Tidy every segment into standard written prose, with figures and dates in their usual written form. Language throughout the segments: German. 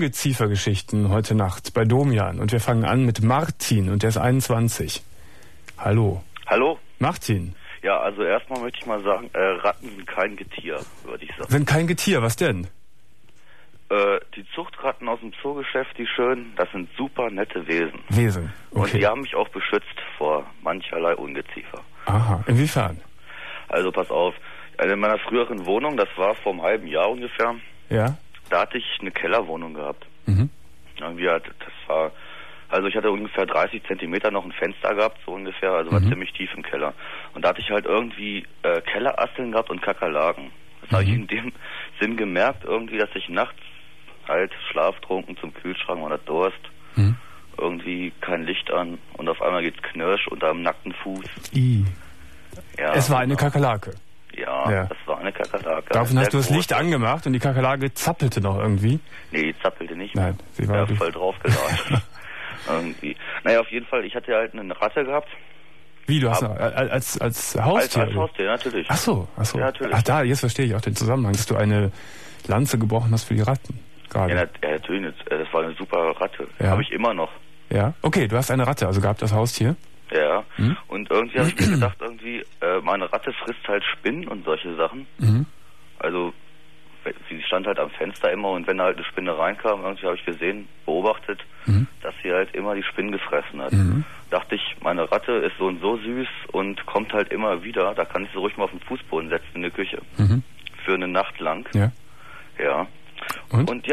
Ungeziefergeschichten heute Nacht bei Domian. Und wir fangen an mit Martin und der ist 21. Hallo. Hallo. Martin. Ja, also erstmal möchte ich mal sagen, Ratten sind kein Getier, würde ich sagen. Sind kein Getier, was denn? Die Zuchtratten aus dem Zoogeschäft, die schönen, das sind super nette Wesen. Wesen, okay. Und die haben mich auch beschützt vor mancherlei Ungeziefer. Aha, inwiefern? Also pass auf, in meiner früheren Wohnung, das war vor einem halben Jahr ungefähr, ja, da hatte ich eine Kellerwohnung gehabt. Mhm. Irgendwie also ich hatte ungefähr 30 Zentimeter noch ein Fenster gehabt, so ungefähr, also war ziemlich tief im Keller. Und da hatte ich halt irgendwie Kellerasteln gehabt und Kakerlaken. Das habe ich in dem Sinn gemerkt, irgendwie, dass ich nachts halt schlaftrunken zum Kühlschrank oder Durst, irgendwie kein Licht an und auf einmal geht's knirsch unter einem nackten Fuß. Ja, es war eine Kakerlake. Ja, das war eine Kakerlake. Daraufhin hast du das Licht angemacht und die Kakerlake zappelte noch irgendwie? Nee, die zappelte nicht. Nein, sie war voll draufgeladen. Irgendwie. Naja, auf jeden Fall, ich hatte halt eine Ratte gehabt. Wie, du hast als Haustier? Als Haustier, natürlich. Ach so. Ja, natürlich. Ach da, jetzt verstehe ich auch den Zusammenhang, dass du eine Lanze gebrochen hast für die Ratten. Gerade. Ja, natürlich. Das war eine super Ratte. Ja. Habe ich immer noch. Ja, okay, du hast eine Ratte, also gehabt das Haustier? Ja, und irgendwie habe ich mir gedacht, meine Ratte frisst halt Spinnen und solche Sachen. Also, sie stand halt am Fenster immer und wenn da halt eine Spinne reinkam, irgendwie habe ich beobachtet, dass sie halt immer die Spinnen gefressen hat. Dachte ich, meine Ratte ist so und so süß und kommt halt immer wieder, da kann ich sie ruhig mal auf den Fußboden setzen in der Küche. Für eine Nacht lang. Ja. Ja. Und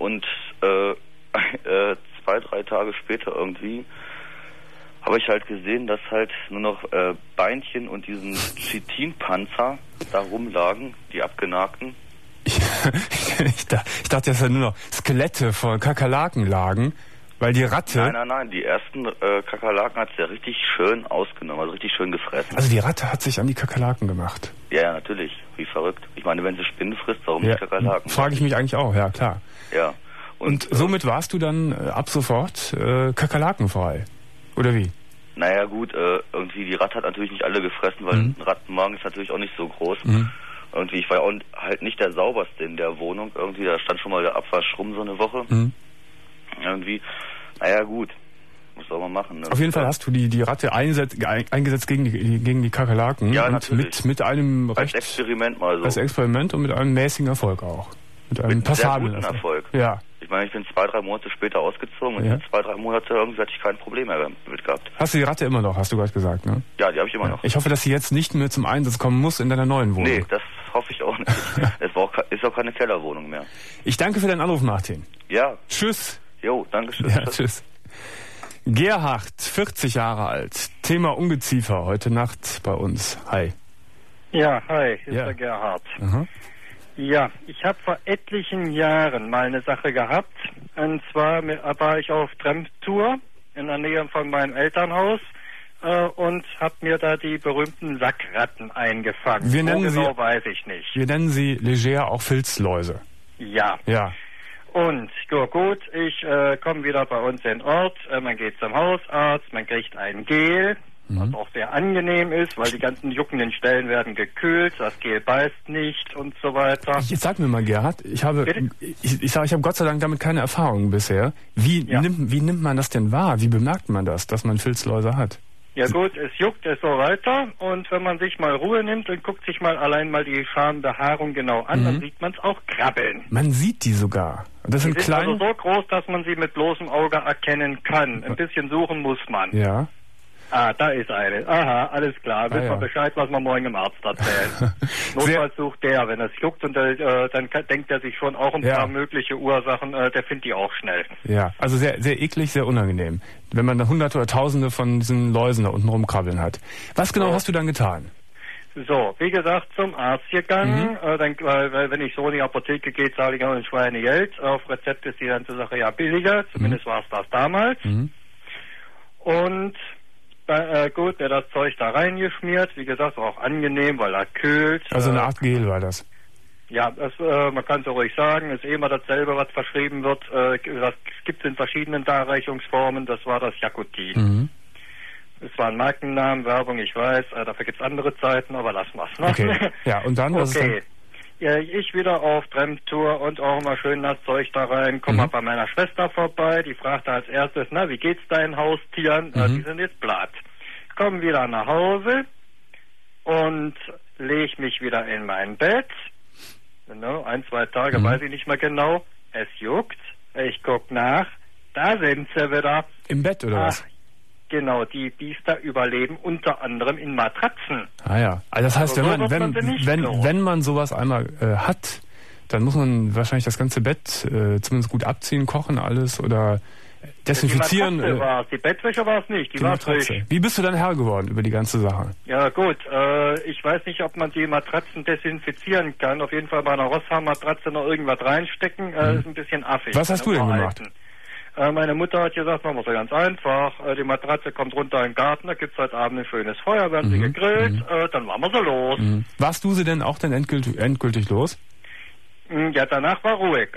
2-3 Tage später irgendwie habe ich halt gesehen, dass halt nur noch Beinchen und diesen Chitinpanzer da rumlagen, die abgenagten. Ich dachte, dass da nur noch Skelette von Kakerlaken lagen, weil die Ratte... Nein, die ersten Kakerlaken hat sie ja richtig schön ausgenommen, also richtig schön gefressen. Also die Ratte hat sich an die Kakerlaken gemacht? Ja, natürlich, wie verrückt. Ich meine, wenn sie Spinnen frisst, warum nicht Kakerlaken? Frage ich mich eigentlich auch, ja klar. Ja. Und somit warst du dann ab sofort kakerlakenfrei, oder wie? Naja gut, irgendwie die Ratte hat natürlich nicht alle gefressen, weil ein Rattenmagen ist natürlich auch nicht so groß. Irgendwie, ich war ja auch halt nicht der sauberste in der Wohnung. Irgendwie, da stand schon mal der Abwasch rum so eine Woche. Irgendwie, naja gut, was soll man machen? Ne? Auf jeden Fall hast du die Ratte eingesetzt gegen die Kakerlaken. Ja, und natürlich. mit einem als Experiment mal so. Als Experiment und mit einem mäßigen Erfolg auch. Mit einem passablen sehr guten Erfolg. Ja. Ich meine, ich bin 2-3 Monate später ausgezogen und in 2-3 Monate irgendwie hatte ich kein Problem mehr damit gehabt. Hast du die Ratte immer noch, hast du gerade gesagt, ne? Ja, die habe ich immer noch. Ich hoffe, dass sie jetzt nicht mehr zum Einsatz kommen muss in deiner neuen Wohnung. Nee, das hoffe ich auch nicht. Ist auch keine Kellerwohnung mehr. Ich danke für deinen Anruf, Martin. Ja. Tschüss. Jo, danke schön. Ja, tschüss. Gerhard, 40 Jahre alt. Thema Ungeziefer, heute Nacht bei uns. Hi. Ja, hi, hier ist der Gerhard. Aha. Ja, ich habe vor etlichen Jahren mal eine Sache gehabt. Und zwar war ich auf Tramtour in der Nähe von meinem Elternhaus und habe mir da die berühmten Sackratten eingefangen. Weiß ich nicht. Wir nennen sie leger auch Filzläuse. Ja. Ja. Und gut, ich komme wieder bei uns in den Ort, man geht zum Hausarzt, man kriegt ein Gel, was auch sehr angenehm ist, weil die ganzen juckenden Stellen werden gekühlt, das Gel beißt nicht und so weiter. Jetzt sag mir mal, Gerhard, ich habe Gott sei Dank damit keine Erfahrung bisher. Wie nimmt man das denn wahr? Wie bemerkt man das, dass man Filzläuse hat? Ja gut, es juckt es so weiter und wenn man sich mal Ruhe nimmt und guckt sich mal allein mal die Schambehaarung genau an, dann sieht man es auch krabbeln. Man sieht die sogar. Das sind kleine... also so groß, dass man sie mit bloßem Auge erkennen kann. Ein bisschen suchen muss man. Ja. Ah, da ist eine. Aha, alles klar. Wissen wir Bescheid, was wir morgen im Arzt erzählen. Notfalls sucht der, wenn es juckt und dann denkt er sich schon auch ein paar mögliche Ursachen, der findet die auch schnell. Ja, also sehr, sehr eklig, sehr unangenehm. Wenn man da Hunderte oder Tausende von diesen Läusen da unten rumkrabbeln hat. Was genau hast du dann getan? So, wie gesagt, zum Arzt gegangen. Weil wenn ich so in die Apotheke gehe, zahle ich auch ein Schweinegeld. Auf Rezept ist die ganze Sache ja billiger. Zumindest war es das damals. Und gut, der das Zeug da reingeschmiert. Wie gesagt, war auch angenehm, weil er kühlt. Also eine Art Gel war das? Ja, man kann es so ruhig sagen. Ist immer dasselbe, was verschrieben wird. Das gibt es in verschiedenen Darreichungsformen. Das war das Jakutin. Es war ein Markennamen, Werbung, ich weiß. Dafür gibt es andere Zeiten, aber lassen wir es. Ne? Okay. Ja, und dann? Okay. ich wieder auf Tramtour und auch immer schön das Zeug da rein. Komm mal bei meiner Schwester vorbei. Die fragte als erstes, na, wie geht's deinen Haustieren? Die sind jetzt platt. Komm wieder nach Hause und leg mich wieder in mein Bett. Genau, 1-2 Tage, weiß ich nicht mehr genau. Es juckt. Ich guck nach. Da sind sie wieder. Im Bett oder was? Genau, die Biester überleben unter anderem in Matratzen. Ah ja, also das heißt, wenn man sowas einmal hat, dann muss man wahrscheinlich das ganze Bett zumindest gut abziehen, kochen alles oder desinfizieren. Die Matratze die Bettwäsche war es nicht, die war frisch. Wie bist du dann Herr geworden über die ganze Sache? Ja gut, ich weiß nicht, ob man die Matratzen desinfizieren kann. Auf jeden Fall bei einer Rosshaar-Matratze noch irgendwas reinstecken, ist ein bisschen affig. Was hast du denn gemacht? Meine Mutter hat gesagt, machen wir es ja ganz einfach. Die Matratze kommt runter in den Garten, da gibt es heute Abend ein schönes Feuer, werden sie gegrillt, dann waren wir so los. Warst du sie denn auch dann endgültig los? Ja, danach war ruhig.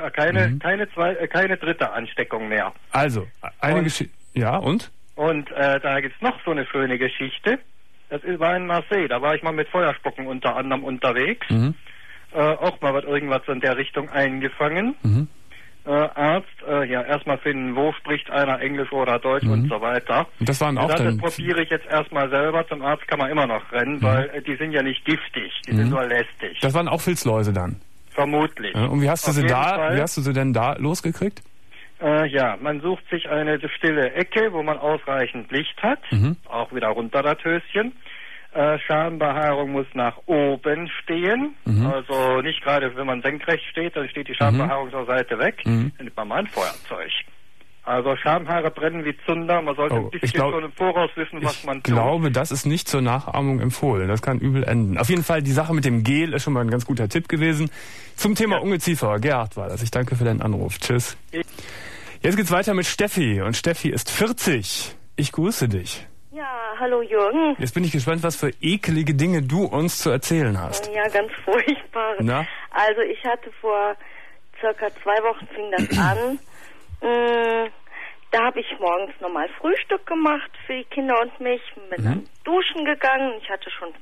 Keine dritte Ansteckung mehr. Also, eine Geschichte. Ja, und? Und da gibt's noch so eine schöne Geschichte. Das war in Marseille. Da war ich mal mit Feuerspucken unter anderem unterwegs. Auch mal wird irgendwas in der Richtung eingefangen. Arzt, erstmal finden, wo spricht einer Englisch oder Deutsch und so weiter. Und das waren auch dann... Das probiere ich jetzt erstmal selber. Zum Arzt kann man immer noch rennen, weil die sind ja nicht giftig. Die sind nur lästig. Das waren auch Filzläuse dann? Vermutlich. Ja, und wie hast du sie denn da losgekriegt? Man sucht sich eine stille Ecke, wo man ausreichend Licht hat. Auch wieder runter das Höschen. Schambehaarung muss nach oben stehen. Also nicht gerade, wenn man senkrecht steht, dann steht die Schambehaarung zur Seite weg. Dann nimmt man mal ein Feuerzeug. Also Schamhaare brennen wie Zunder. Man sollte ein bisschen schon im Voraus wissen, was man tut. Ich glaube, das ist nicht zur Nachahmung empfohlen. Das kann übel enden. Auf jeden Fall, die Sache mit dem Gel ist schon mal ein ganz guter Tipp gewesen. Zum Thema Ungeziefer. Gerhard war das. Ich danke für deinen Anruf. Tschüss. Jetzt geht's weiter mit Steffi. Und Steffi ist 40. Ich grüße dich. Ja, hallo Jürgen. Jetzt bin ich gespannt, was für ekelige Dinge du uns zu erzählen hast. Ja, ganz furchtbar. Na? Also ich hatte vor circa 2 Wochen fing das an. Da habe ich morgens normal Frühstück gemacht für die Kinder und mich, bin dann duschen gegangen. Ich hatte schon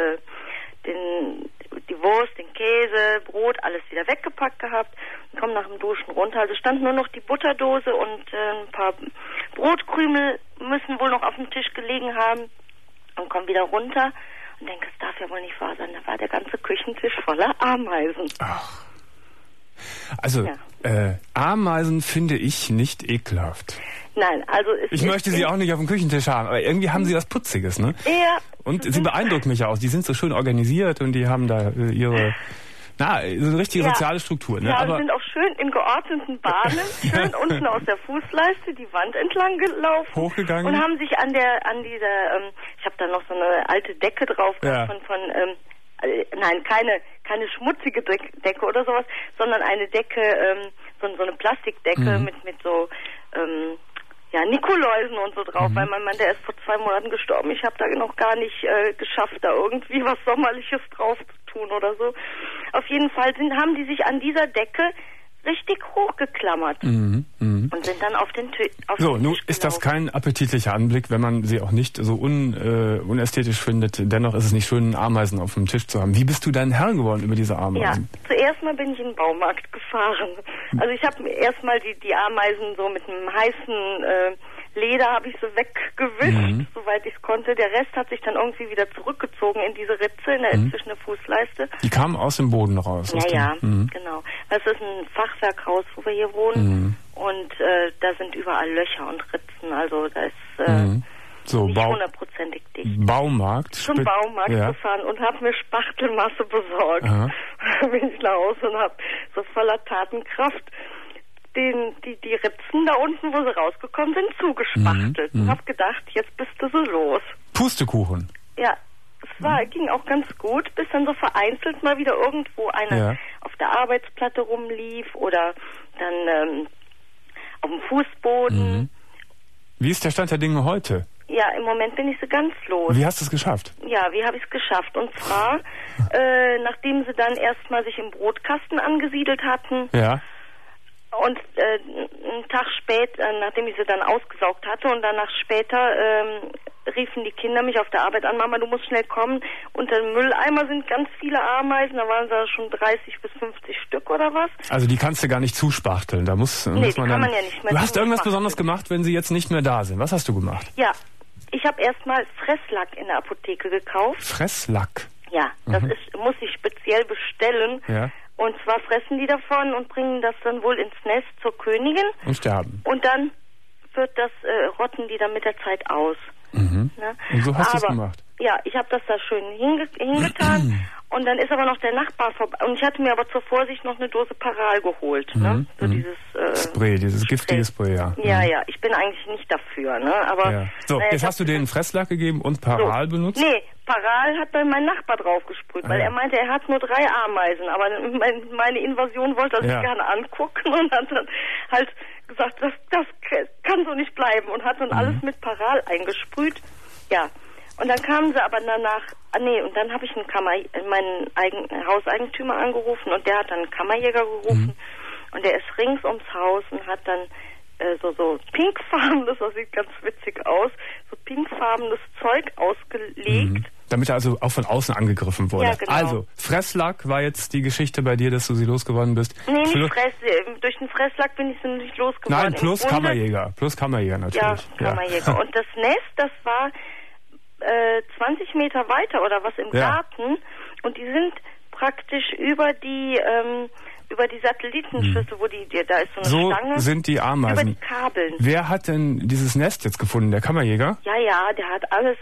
die Wurst, den Käse, Brot, alles wieder weggepackt gehabt und komme nach dem Duschen runter. Also stand nur noch die Butterdose und ein paar Brotkrümel müssen wohl noch auf dem Tisch gelegen haben und komme wieder runter und denke, es darf ja wohl nicht wahr sein. Da war der ganze Küchentisch voller Ameisen. Ach. Also, Ameisen finde ich nicht ekelhaft. Nein, also ich möchte sie auch nicht auf dem Küchentisch haben, aber irgendwie haben sie was Putziges, ne? Ja. Und sie beeindrucken mich auch. Die sind so schön organisiert und die haben da ihre, so eine richtige soziale Struktur, ne? Ja, aber sind auch schön in geordneten Bahnen, schön unten aus der Fußleiste die Wand entlang gelaufen. Hochgegangen. Und haben sich an dieser, ich habe da noch so eine alte Decke drauf gehabt nein, keine schmutzige Decke oder sowas, sondern eine Decke, so eine Plastikdecke mit so, Nikoläusen und so drauf, weil mein Mann, der ist vor 2 Monaten gestorben. Ich habe da noch gar nicht geschafft, da irgendwie was Sommerliches drauf zu tun oder so. Auf jeden Fall haben die sich an dieser Decke richtig hochgeklammert und sind dann auf den Tisch. So, nun ist das kein appetitlicher Anblick, wenn man sie auch nicht so unästhetisch findet. Dennoch ist es nicht schön, Ameisen auf dem Tisch zu haben. Wie bist du dein Herr geworden über diese Ameisen? Ja, zuerst mal bin ich in den Baumarkt gefahren. Also ich habe erstmal die Ameisen so mit einem heißen Leder habe ich so weggewischt, soweit ich es konnte. Der Rest hat sich dann irgendwie wieder zurückgezogen in diese Ritze zwischen der Fußleiste. Die kamen aus dem Boden raus. Ja, genau. Das ist ein Fachwerkhaus, wo wir hier wohnen. Und da sind überall Löcher und Ritzen. Also da ist nicht hundertprozentig dicht. Baumarkt? Zum Baumarkt gefahren und habe mir Spachtelmasse besorgt. Bin ich nach Hause und habe so voller Tatenkraft die Ritzen da unten, wo sie rausgekommen sind, zugespachtelt. Und hab gedacht, jetzt bist du so los. Pustekuchen. Ja, es ging auch ganz gut, bis dann so vereinzelt mal wieder irgendwo einer auf der Arbeitsplatte rumlief oder dann auf dem Fußboden. Wie ist der Stand der Dinge heute? Ja, im Moment bin ich so ganz los. Wie hast du es geschafft? Ja, wie habe ich es geschafft? Und zwar, nachdem sie dann erstmal sich im Brotkasten angesiedelt hatten. Ja. Und einen Tag später, nachdem ich sie dann ausgesaugt hatte und danach später riefen die Kinder mich auf der Arbeit an, Mama, du musst schnell kommen. Unter dem Mülleimer sind ganz viele Ameisen, da waren da schon 30 bis 50 Stück oder was. Also die kannst du gar nicht zuspachteln, da muss man kann man ja nicht mehr. Du hast irgendwas Besonderes gemacht, wenn sie jetzt nicht mehr da sind. Was hast du gemacht? Ja, ich habe erstmal Fresslack in der Apotheke gekauft. Fresslack? Ja, das muss ich speziell bestellen. Ja. Und zwar fressen die davon und bringen das dann wohl ins Nest zur Königin. Und sterben. Und dann rotten die dann mit der Zeit aus. Mhm. Ne? Und so hast du es gemacht? Ja, ich habe das da schön hingetan. Und dann ist aber noch der Nachbar vorbei. Und ich hatte mir aber zur Vorsicht noch eine Dose Paral geholt. Ne? So dieses Spray, dieses giftige Spray, ja. Ja, ich bin eigentlich nicht dafür. Ne? Aber, ja. So, jetzt hast du denen Fresslack gegeben und Paral benutzt? Nee, Paral hat dann mein Nachbar draufgesprüht, weil er meinte, er hat nur 3 Ameisen. Aber meine Invasion wollte er sich gerne angucken und hat dann halt gesagt, das kann so nicht bleiben. Und hat dann alles mit Paral eingesprüht. Ja. Und dann kamen sie aber danach, und dann habe ich meinen Hauseigentümer angerufen und der hat dann einen Kammerjäger gerufen und der ist rings ums Haus und hat dann so pinkfarbenes, das sieht ganz witzig aus, so pinkfarbenes Zeug ausgelegt. Damit er also auch von außen angegriffen wurde. Ja, genau. Also, Fresslack war jetzt die Geschichte bei dir, dass du sie losgeworden bist. Nee, nicht durch den Fresslack bin ich sie nicht losgeworden. Nein, plus Kammerjäger natürlich. Ja, Kammerjäger. Ja. Und das Nest, das war 20 Meter weiter oder was im Garten und die sind praktisch über die Satellitenschüsse, wo da ist so eine Stange. So sind die Ameisen. Über die Kabeln. Wer hat denn dieses Nest jetzt gefunden? Der Kammerjäger? Ja, der hat alles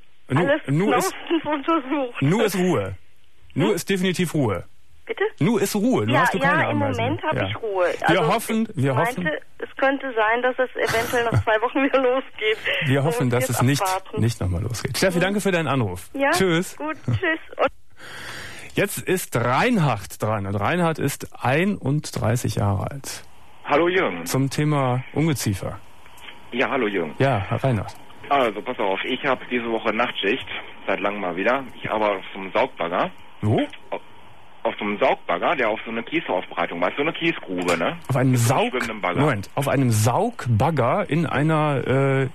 untersucht. Nu ist Ruhe. Nu ist definitiv Ruhe. Bitte? Nu ist Ruhe. Nu hast du keine Ameisen. Im Moment habe ich Ruhe. Wir hoffen. Es könnte sein, dass es eventuell nach 2 Wochen wieder losgeht. Wir hoffen, dass es nicht nochmal losgeht. Steffi, danke für deinen Anruf. Ja? Tschüss. Gut, tschüss. Und jetzt ist Reinhard dran. Und Reinhard ist 31 Jahre alt. Hallo Jürgen. Zum Thema Ungeziefer. Ja, hallo Jürgen. Ja, Herr Reinhard. Also, pass auf, ich habe diese Woche Nachtschicht, seit langem mal wieder. Ich arbeite auf so einem Saugbagger. Wo? Auf so einem Saugbagger, der auf so eine Kiesaufbereitung macht, so eine Kiesgrube, ne? Auf einem auf einem Saugbagger in einer,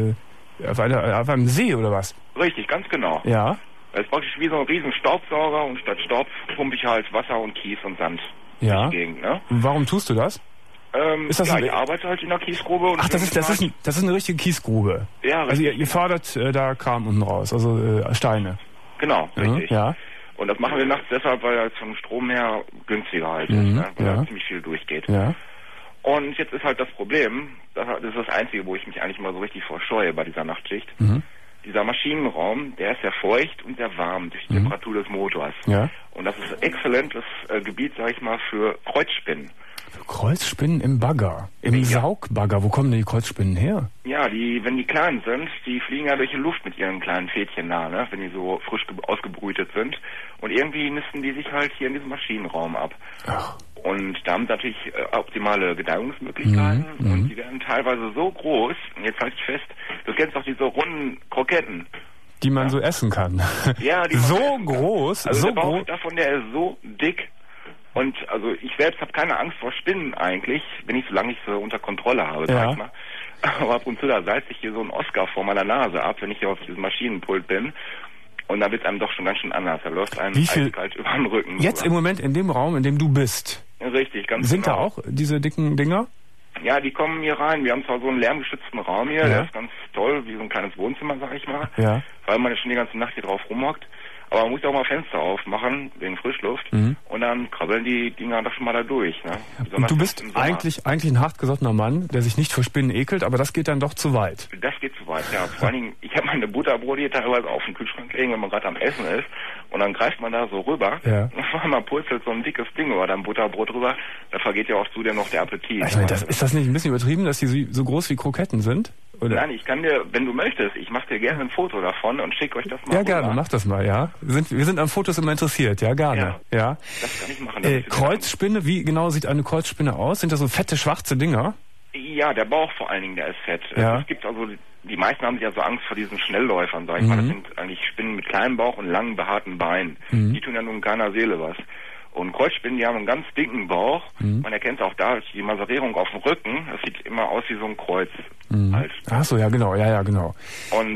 auf einem See oder was? Richtig, ganz genau. Ja. Das ist praktisch wie so ein riesen Staubsauger und statt Staub pumpe ich halt Wasser und Kies und Sand durch die Gegend, ne? Warum tust du das? Ist das ich arbeite halt in der Kiesgrube. Und das ist eine richtige Kiesgrube. Ja, richtig. Also ihr fördert da Kram unten raus, also Steine. Genau, richtig. Ja. Und das machen wir nachts deshalb, weil es vom Strom her günstiger halt ist, ne? Weil da ziemlich viel durchgeht. Ja. Und jetzt ist halt das Problem, das ist das Einzige, wo ich mich eigentlich mal so richtig vorscheue bei dieser Nachtschicht. Dieser Maschinenraum, der ist sehr feucht und sehr warm durch die Temperatur des Motors. Ja. Und das ist ein exzellentes Gebiet, sag ich mal, für Kreuzspinnen. Kreuzspinnen im Bagger, im Saugbagger. Wo kommen denn die Kreuzspinnen her? Ja, wenn die klein sind, die fliegen ja durch die Luft mit ihren kleinen Fädchen da, ne? Wenn die so frisch ausgebrütet sind. Und irgendwie nisten die sich halt hier in diesem Maschinenraum ab. Ach. Und da haben sie natürlich optimale Gedeihungsmöglichkeiten. Und die werden teilweise so groß, und jetzt halte ich fest, du kennst doch diese runden Kroketten. Die man so essen kann. Ja, die so groß, also so der Bauch groß. davon, der ist so dick. Und also ich selbst habe keine Angst vor Spinnen eigentlich, wenn ich solange ich sie unter Kontrolle habe, sag ich mal. Aber ab und zu da salzt sich hier so ein Oscar vor meiner Nase ab, wenn ich hier auf diesem Maschinenpult bin. Und da wird es einem doch schon ganz schön anders. Da läuft einem eiskalt über den Rücken. Jetzt im Moment in dem Raum, in dem du bist. Richtig, ganz Sind genau. da auch diese dicken Dinger? Ja, die kommen hier rein. Wir haben zwar so einen lärmgeschützten Raum hier, der ist ganz toll, wie so ein kleines Wohnzimmer, sag ich mal. Ja. Weil man ja schon die ganze Nacht hier drauf rumhockt. Aber man muss ja auch mal Fenster aufmachen, wegen Frischluft. Und dann krabbeln die Dinger doch schon mal da durch. Ne? Und du bist eigentlich ein hartgesottener Mann, der sich nicht vor Spinnen ekelt, aber das geht dann doch zu weit. Das geht zu weit, ja. Vor allen Dingen, ich habe meine Butterbrote hier teilweise auf den Kühlschrank legen, wenn man gerade am Essen ist. Und dann greift man da so rüber. Ja. Und auf einmal purzelt so ein dickes Ding über dein Butterbrot rüber. Da vergeht ja auch zudem noch der Appetit. Also, ist das nicht ein bisschen übertrieben, dass die so groß wie Kroketten sind? Oder? Nein, ich kann dir, wenn du möchtest, ich mache dir gerne ein Foto davon und schicke euch das mal. Ja, gerne, mach das mal, ja. Wir sind an Fotos immer interessiert, ja, gerne. Ja. Das kann ich machen. Kreuzspinne, wie genau sieht eine Kreuzspinne aus? Sind das so fette, schwarze Dinger? Ja, der Bauch vor allen Dingen, der ist fett. Ja. Es gibt also, die meisten haben ja so Angst vor diesen Schnellläufern, sag ich mal. Das sind eigentlich Spinnen mit kleinem Bauch und langen, behaarten Beinen. Die tun ja nun keiner Seele was. Und Kreuzspinnen, die haben einen ganz dicken Bauch. Man erkennt auch da die Maserierung auf dem Rücken. Das sieht immer aus wie so ein Kreuz. Halt. Ach so, ja genau, ja genau. Und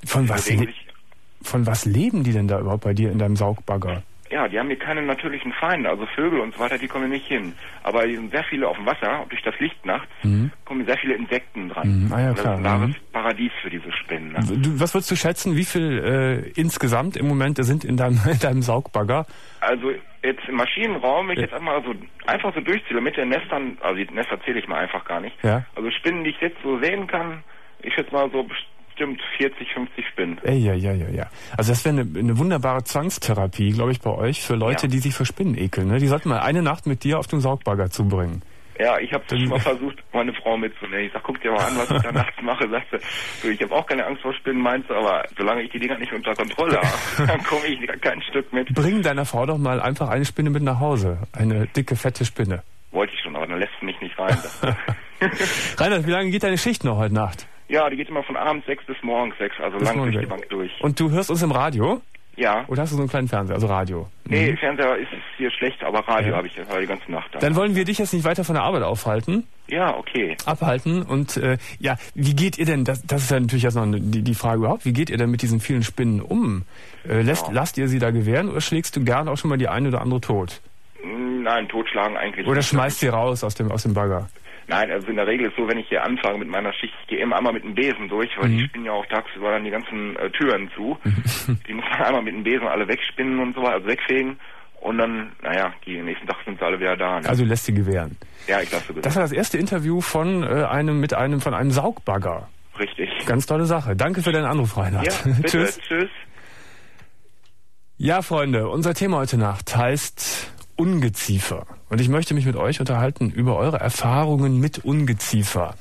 Von was leben die denn da überhaupt bei dir in deinem Saugbagger? Ja, die haben hier keine natürlichen Feinde, also Vögel und so weiter, die kommen nicht hin. Aber hier sind sehr viele auf dem Wasser, durch das Licht nachts, kommen sehr viele Insekten dran. Ah ja, klar. Das ist ein wahres Paradies für diese Spinnen. Ne? Was würdest du schätzen, wie viel insgesamt im Moment sind in deinem Saugbagger? Also jetzt im Maschinenraum, wenn ich jetzt einfach so durchzähle mit den Nestern, also die Nester zähle ich mal einfach gar nicht. Ja. Also Spinnen, die ich jetzt so sehen kann, ich schätze mal so bestimmt 40, 50 Spinnen. Ja. Also das wäre eine wunderbare Zwangstherapie, glaube ich, bei euch, für Leute, die sich für Spinnen ekeln. Ne? Die sollten mal eine Nacht mit dir auf den Saugbagger zubringen. Ja, ich habe schon mal versucht, meine Frau mitzunehmen. Ich sag, guck dir mal an, was ich da nachts mache. Sagst du, ich habe auch keine Angst vor Spinnen, meinst du, aber solange ich die Dinger nicht unter Kontrolle habe, dann komme ich kein Stück mit. Bring deiner Frau doch mal einfach eine Spinne mit nach Hause. Eine dicke, fette Spinne. Wollte ich schon, aber dann lässt sie mich nicht rein. Reinhard, wie lange geht deine Schicht noch heute Nacht? Ja, die geht immer von abends 6 bis morgens 6, also lang durch die Bank durch. Und du hörst uns im Radio? Ja. Oder hast du so einen kleinen Fernseher, also Radio? Nee, Fernseher ist hier schlecht, aber Radio habe ich die ganze Nacht. Dann wollen wir dich jetzt nicht weiter von der Arbeit aufhalten. Ja, okay. Abhalten und wie geht ihr denn, das ist ja natürlich jetzt noch die Frage überhaupt, wie geht ihr denn mit diesen vielen Spinnen um? Lasst ihr sie da gewähren oder schlägst du gern auch schon mal die eine oder andere tot? Nein, totschlagen eigentlich. Oder schmeißt sie raus aus dem Bagger? Nein, also in der Regel ist so, wenn ich hier anfange mit meiner Schicht, ich gehe immer einmal mit dem Besen durch, weil die spinnen ja auch tagsüber dann die ganzen Türen zu. Die muss man einmal mit dem Besen alle wegspinnen und so weiter, also wegfegen. Und dann, die nächsten Tag sind sie alle wieder da. Ne? Also lässt sie gewähren? Ja, ich lasse gewähren. Das war das erste Interview von einem Saugbagger. Richtig. Ganz tolle Sache. Danke für deinen Anruf, Reinhard. Ja, bitte. Tschüss. Ja, Freunde, unser Thema heute Nacht heißt Ungeziefer. Und ich möchte mich mit euch unterhalten über eure Erfahrungen mit Ungeziefer.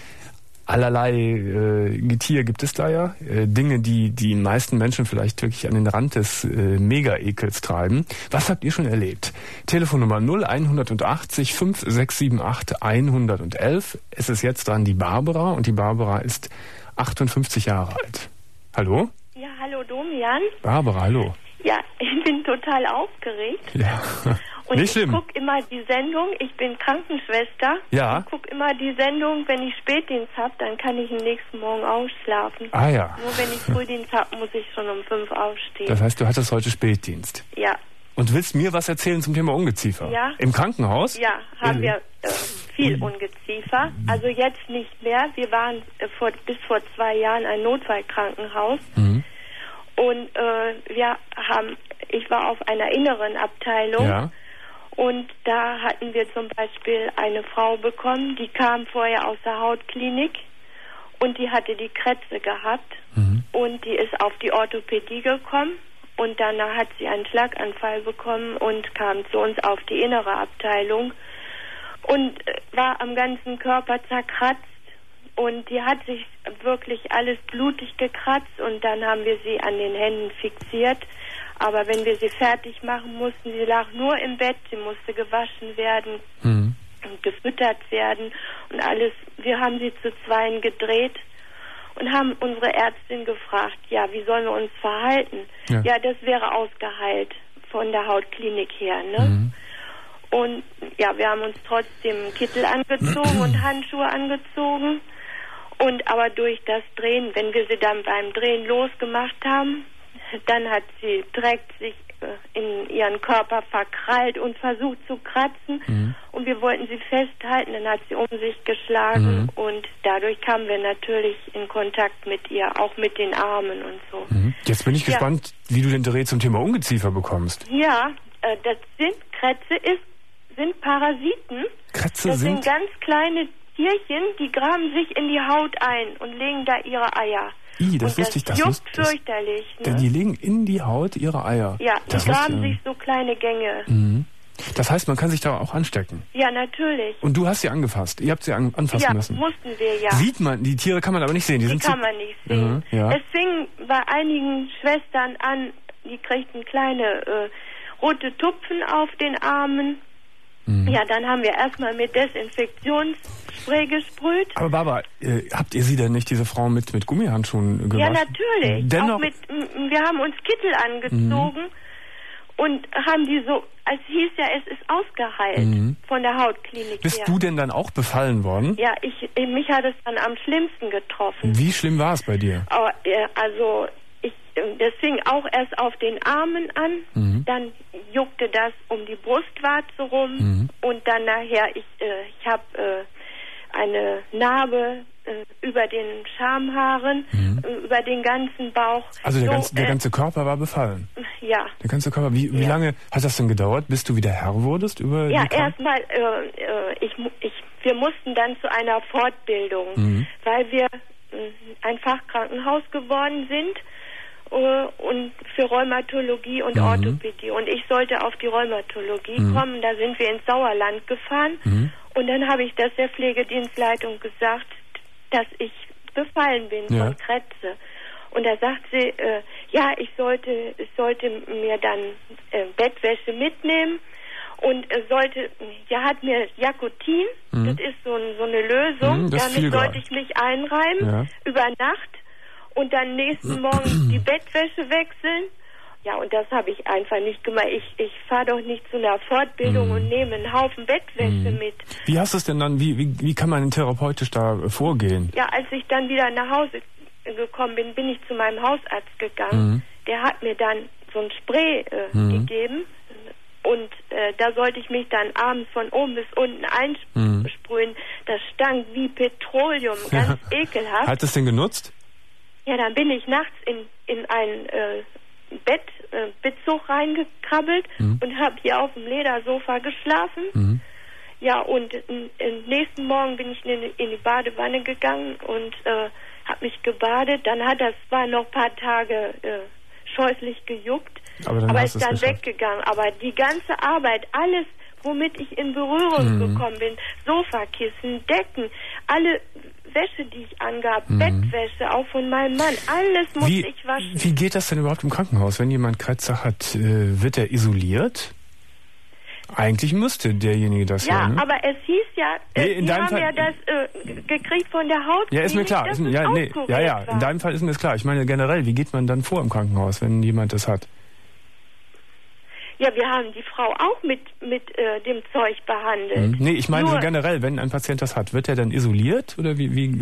Allerlei Getier gibt es da ja. Dinge, die die meisten Menschen vielleicht wirklich an den Rand des Mega-Ekels treiben. Was habt ihr schon erlebt? Telefonnummer 0180 5678 111. Es ist jetzt dran die Barbara und die Barbara ist 58 Jahre alt. Hallo? Ja, hallo Domian. Barbara, hallo. Ja, ich bin total aufgeregt. Ja. Und ich gucke immer die Sendung, ich bin Krankenschwester. Ja. Ich gucke immer die Sendung, wenn ich Spätdienst habe, dann kann ich am nächsten Morgen ausschlafen. Ah ja. Nur wenn ich Frühdienst habe, muss ich schon um 5 aufstehen. Das heißt, du hattest heute Spätdienst? Ja. Und willst mir was erzählen zum Thema Ungeziefer? Ja. Im Krankenhaus? Ja, haben wir viel Ungeziefer. Also jetzt nicht mehr. Wir waren bis vor 2 Jahren ein Notfallkrankenhaus. Und ich war auf einer inneren Abteilung. Ja. Und da hatten wir zum Beispiel eine Frau bekommen, die kam vorher aus der Hautklinik und die hatte die Krätze gehabt und die ist auf die Orthopädie gekommen und danach hat sie einen Schlaganfall bekommen und kam zu uns auf die innere Abteilung und war am ganzen Körper zerkratzt und die hat sich wirklich alles blutig gekratzt und dann haben wir sie an den Händen fixiert. Aber wenn wir sie fertig machen mussten, sie lag nur im Bett, sie musste gewaschen werden und gefüttert werden und alles. Wir haben sie zu zweien gedreht und haben unsere Ärztin gefragt, ja, wie sollen wir uns verhalten? Ja, das wäre ausgeheilt von der Hautklinik her, ne? Und ja, wir haben uns trotzdem einen Kittel angezogen und Handschuhe angezogen. Und aber durch das Drehen, wenn wir sie dann beim Drehen losgemacht haben, dann hat sie direkt sich in ihren Körper verkrallt und versucht zu kratzen. Und wir wollten sie festhalten, dann hat sie um sich geschlagen und dadurch kamen wir natürlich in Kontakt mit ihr, auch mit den Armen und so. Jetzt bin ich gespannt, wie du den Dreh zum Thema Ungeziefer bekommst. Ja, das sind sind Parasiten. Das sind ganz kleine Tierchen, die graben sich in die Haut ein und legen da ihre Eier. Das wusste ich. Das juckt fürchterlich. Ne? Die legen in die Haut ihre Eier. Ja, die graben sich so kleine Gänge. Das heißt, man kann sich da auch anstecken? Ja, natürlich. Und du hast sie angefasst? Ihr habt sie anfassen müssen? Ja, mussten wir, ja. Sieht man, die Tiere kann man aber nicht sehen. Die kann man nicht sehen. Es fing bei einigen Schwestern an, die kriegten kleine rote Tupfen auf den Armen. Ja, dann haben wir erstmal mit Desinfektionsspray gesprüht. Aber Barbara, habt ihr sie denn nicht, diese Frau mit Gummihandschuhen gewaschen? Ja, natürlich. Dennoch... wir haben uns Kittel angezogen Und haben die so, es hieß ja, es ist ausgeheilt von der Hautklinik Bist her. du denn dann auch befallen worden? Ja, mich hat es dann am schlimmsten getroffen. Wie schlimm war es bei dir? Also das fing auch erst auf den Armen an, dann juckte das um die Brustwarze rum und dann nachher, ich habe eine Narbe über den Schamhaaren, über den ganzen Bauch. Also der ganze Körper war befallen? Ja. Der ganze Körper. Wie lange hat das denn gedauert, bis du wieder Herr wurdest? Ja, erstmal, wir mussten dann zu einer Fortbildung, weil wir ein Fachkrankenhaus geworden sind und für Rheumatologie und Orthopädie. Und ich sollte auf die Rheumatologie kommen. Da sind wir ins Sauerland gefahren. Und dann habe ich das der Pflegedienstleitung gesagt, dass ich befallen bin von Krätze. Und da sagt sie, ich sollte mir dann Bettwäsche mitnehmen und hat mir Jakutin, das ist so eine Lösung, damit sollte ich mich einreiben über Nacht und dann nächsten Morgen die Bettwäsche wechseln. Ja, und das habe ich einfach nicht gemacht. Ich fahre doch nicht zu einer Fortbildung und nehme einen Haufen Bettwäsche mit. Wie hast du es denn dann, wie kann man denn therapeutisch da vorgehen? Ja, als ich dann wieder nach Hause gekommen bin, bin ich zu meinem Hausarzt gegangen. Der hat mir dann so ein Spray gegeben und da sollte ich mich dann abends von oben bis unten einsprühen. Das stank wie Petroleum, ganz ekelhaft. Hat es denn genutzt? Ja, dann bin ich nachts in ein Bettzug reingekrabbelt und habe hier auf dem Ledersofa geschlafen. Ja, und nächsten Morgen bin ich in die Badewanne gegangen und habe mich gebadet. Dann hat das zwar noch ein paar Tage scheußlich gejuckt, aber ist dann weggegangen. Aber die ganze Arbeit, alles, womit ich in Berührung gekommen bin, Sofakissen, Decken, alle Wäsche, die ich angab, Bettwäsche, auch von meinem Mann, alles musste ich waschen. Wie geht das denn überhaupt im Krankenhaus, wenn jemand Krätze hat? Wird er isoliert? Eigentlich müsste derjenige das ja. Ne? Aber es hieß ja, die haben ja das gekriegt von der Hautklinik. Ja, ist mir klar. In deinem Fall ist mir das klar. Ich meine generell, wie geht man dann vor im Krankenhaus, wenn jemand das hat? Ja, wir haben die Frau auch mit dem Zeug behandelt. Nee, ich meine nur generell, wenn ein Patient das hat, wird er dann isoliert oder wie?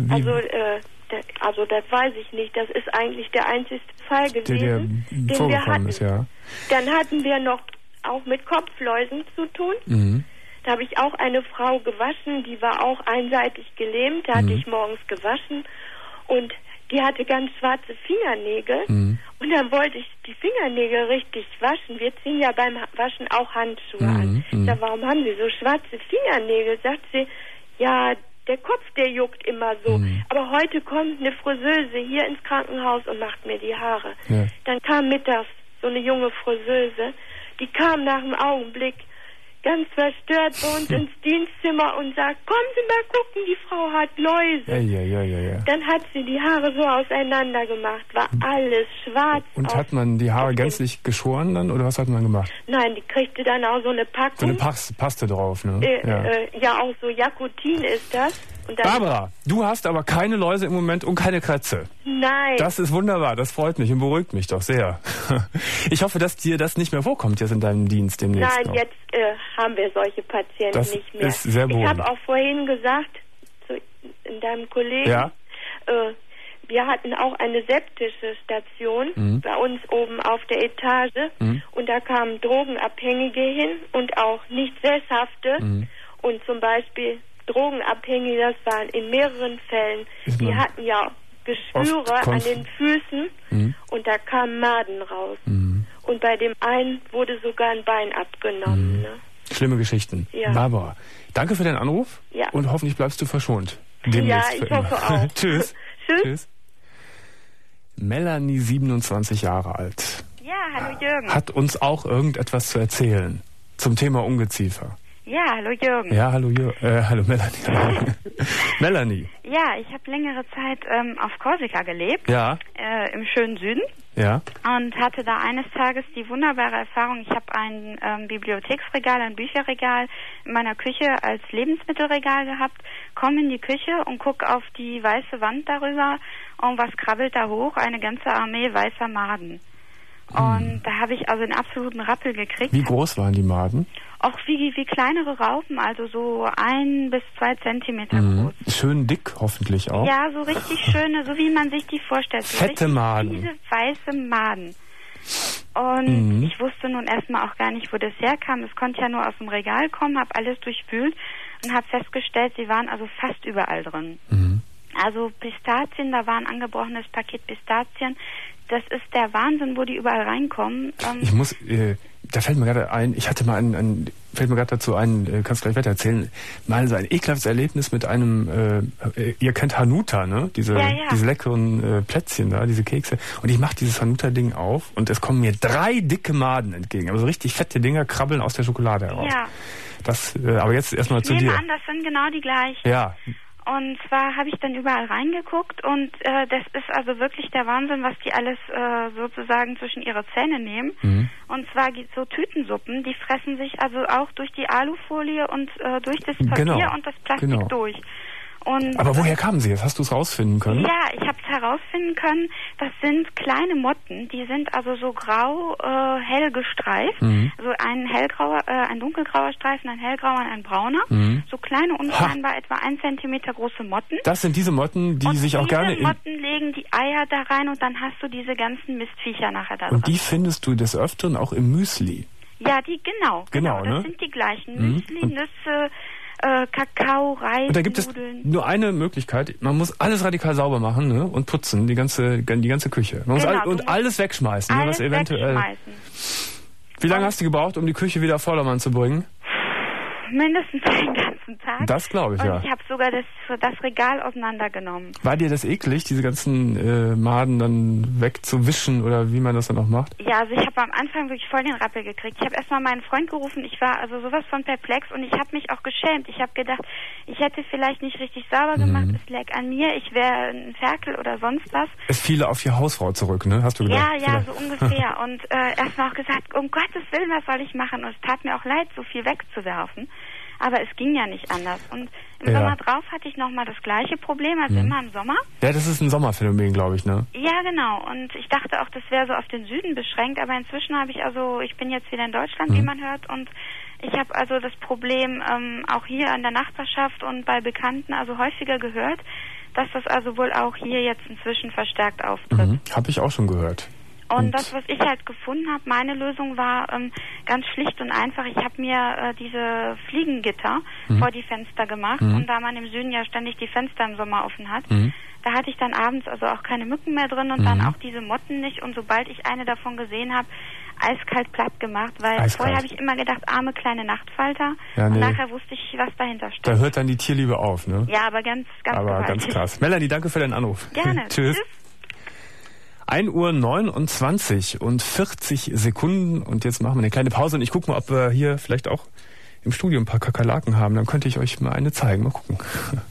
Also das weiß ich nicht. Das ist eigentlich der einzige Fall gewesen, den wir hatten. Ist, ja. Dann hatten wir noch auch mit Kopfläusen zu tun. Da habe ich auch eine Frau gewaschen, die war auch einseitig gelähmt. Da hatte ich morgens gewaschen und die hatte ganz schwarze Fingernägel und dann wollte ich die Fingernägel richtig waschen. Wir ziehen ja beim Waschen auch Handschuhe an. Da, warum haben Sie so schwarze Fingernägel? Sagt sie, ja, der Kopf, der juckt immer so. Aber heute kommt eine Friseuse hier ins Krankenhaus und macht mir die Haare. Ja. Dann kam mittags so eine junge Friseuse, die kam nach einem Augenblick ganz verstört bei uns ins Dienstzimmer und sagt, kommen Sie mal gucken, die Frau hat Läuse. Ja. Dann hat sie die Haare so auseinander gemacht, war alles schwarz. Und hat man die Haare gänzlich geschoren dann oder was hat man gemacht? Nein, die kriegte dann auch so eine Packung. So eine Paste drauf, ne? Ja, auch so Jakutin ist das. Und dann Barbara, du hast aber keine Läuse im Moment und keine Krätze. Nein. Das ist wunderbar, das freut mich und beruhigt mich doch sehr. Ich hoffe, dass dir das nicht mehr vorkommt jetzt in deinem Dienst demnächst. Nein, noch. jetzt haben wir solche Patienten das nicht mehr. Ist sehr beruhigend. Ich habe auch vorhin gesagt, in deinem Kollegen, wir hatten auch eine septische Station bei uns oben auf der Etage und da kamen Drogenabhängige hin und auch nicht Sesshafte und zum Beispiel Drogenabhängige, das waren in mehreren Fällen, die hatten ja Geschwüre an den Füßen und da kamen Maden raus. Und bei dem einen wurde sogar ein Bein abgenommen. Ne? Schlimme Geschichten. Ja. Barbara, danke für deinen Anruf und hoffentlich bleibst du verschont. Demnächst ja, ich hoffe auch. Tschüss. Tschüss. Melanie, 27 Jahre alt. Ja, hallo Jürgen. Hat uns auch irgendetwas zu erzählen zum Thema Ungeziefer. Ja, hallo Jürgen. Ja, hallo hallo Melanie. Melanie. Ja, ich habe längere Zeit auf Korsika gelebt. Ja. Im schönen Süden. Ja. Und hatte da eines Tages die wunderbare Erfahrung, ich habe ein Bibliotheksregal, ein Bücherregal in meiner Küche als Lebensmittelregal gehabt, komme in die Küche und gucke auf die weiße Wand darüber und was krabbelt da hoch? Eine ganze Armee weißer Maden. Und da habe ich also einen absoluten Rappel gekriegt. Wie groß waren die Maden? Auch wie kleinere Raupen, also so 1 bis 2 Zentimeter groß. Schön dick hoffentlich auch. Ja, so richtig schöne, so wie man sich die vorstellt. So fette Maden. Diese weiße Maden. Und ich wusste nun erstmal auch gar nicht, wo das herkam. Es konnte ja nur aus dem Regal kommen, habe alles durchwühlt und habe festgestellt, sie waren also fast überall drin. Also Pistazien, da war ein angebrochenes Paket Pistazien. Das ist der Wahnsinn, wo die überall reinkommen. Ich muss, da fällt mir gerade ein, ich hatte mal fällt mir gerade dazu ein, kannst gleich weiter erzählen, mal so ein ekelhaftes Erlebnis mit einem, ihr kennt Hanuta, ne? Diese leckeren Plätzchen da, diese Kekse. Und ich mache dieses Hanuta-Ding auf und es kommen mir 3 dicke Maden entgegen. Also richtig fette Dinger krabbeln aus der Schokolade heraus. Ja. Das, aber jetzt erstmal zu dir. Ich nehme an, das sind genau die gleichen. Ja. Und zwar habe ich dann überall reingeguckt und das ist also wirklich der Wahnsinn, was die alles sozusagen zwischen ihre Zähne nehmen. Und zwar so Tütensuppen, die fressen sich also auch durch die Alufolie und durch das Papier und das Plastik durch. Und, aber woher kamen sie jetzt? Hast du es rausfinden können? Ja, ich habe es herausfinden können. Das sind kleine Motten, die sind also so grau, hell gestreift. Also ein dunkelgrauer Streifen, ein hellgrauer und ein brauner. So kleine, unscheinbar etwa 1 Zentimeter große Motten. Das sind diese Motten, die und sich auch gerne... diese Motten legen die Eier da rein und dann hast du diese ganzen Mistviecher nachher da drin. Und die findest du des Öfteren auch im Müsli? Ja, die, genau. Das sind die gleichen. Müsli, Nüsse... Kakao, Reis, und da gibt Nudeln. Es nur eine Möglichkeit. Man muss alles radikal sauber machen, ne? Und putzen, die ganze Küche. Man muss alles wegschmeißen, alles was eventuell. Wie lange hast du gebraucht, um die Küche wieder auf Vordermann zu bringen? Mindestens den ganzen Tag. Das glaube ich, ja. Und ich habe sogar das Regal auseinandergenommen. War dir das eklig, diese ganzen Maden dann wegzuwischen oder wie man das dann auch macht? Ja, also ich habe am Anfang wirklich voll den Rappel gekriegt. Ich habe erstmal meinen Freund gerufen, ich war also sowas von perplex und ich habe mich auch geschämt. Ich habe gedacht, ich hätte vielleicht nicht richtig sauber gemacht, es lag an mir, ich wäre ein Ferkel oder sonst was. Es fiel auf die Hausfrau zurück, ne? Hast du gedacht? Ja, so ungefähr. Und erstmal auch gesagt, um Gottes Willen, was soll ich machen? Und es tat mir auch leid, so viel wegzuwerfen. Aber es ging ja nicht anders. Und im Sommer drauf hatte ich nochmal das gleiche Problem, also immer im Sommer. Ja, das ist ein Sommerphänomen, glaube ich, ne? Ja, genau. Und ich dachte auch, das wäre so auf den Süden beschränkt. Aber inzwischen ich bin jetzt wieder in Deutschland, wie man hört. Und ich habe also das Problem auch hier in der Nachbarschaft und bei Bekannten also häufiger gehört, dass das also wohl auch hier jetzt inzwischen verstärkt auftritt. Habe ich auch schon gehört. Und das, was ich halt gefunden habe, meine Lösung war ganz schlicht und einfach. Ich habe mir diese Fliegengitter vor die Fenster gemacht. Und da man im Süden ja ständig die Fenster im Sommer offen hat, da hatte ich dann abends also auch keine Mücken mehr drin und dann auch diese Motten nicht. Und sobald ich eine davon gesehen habe, eiskalt platt gemacht, weil vorher habe ich immer gedacht, arme kleine Nachtfalter. Ja, und nachher wusste ich, was dahinter steckt. Da hört dann die Tierliebe auf, ne? Ja, aber ganz ganz krass. Melanie, danke für deinen Anruf. Gerne. Tschüss. 1:29 und 40 Sekunden und jetzt machen wir eine kleine Pause und ich gucke mal, ob wir hier vielleicht auch im Studio ein paar Kakerlaken haben. Dann könnte ich euch mal eine zeigen. Mal gucken.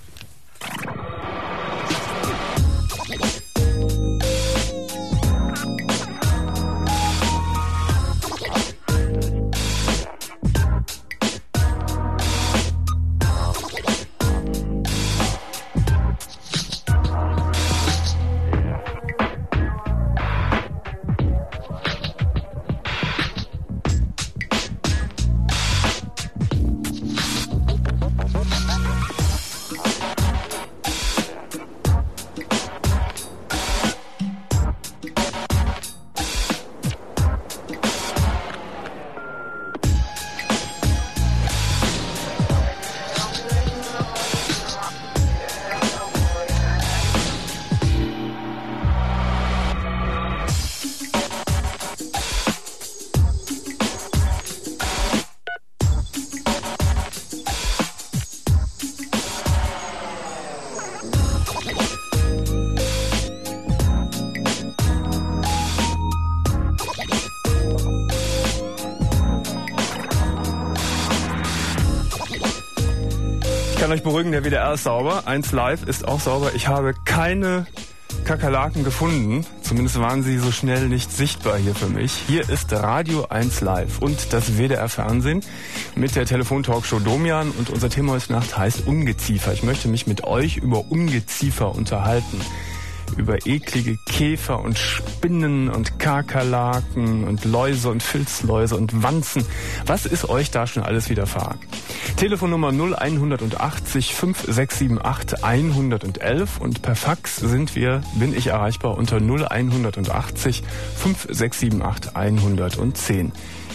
Ich kann euch beruhigen, der WDR ist sauber. 1 Live ist auch sauber. Ich habe keine Kakerlaken gefunden. Zumindest waren sie so schnell nicht sichtbar hier für mich. Hier ist Radio 1 Live und das WDR Fernsehen mit der Telefontalkshow Domian. Und unser Thema heute Nacht heißt Ungeziefer. Ich möchte mich mit euch über Ungeziefer unterhalten. über eklige Käfer und Spinnen und Kakerlaken und Läuse und Filzläuse und Wanzen. Was ist euch da schon alles widerfahren? Telefonnummer 0180 5678 111 und per Fax bin ich erreichbar unter 0180 5678 110.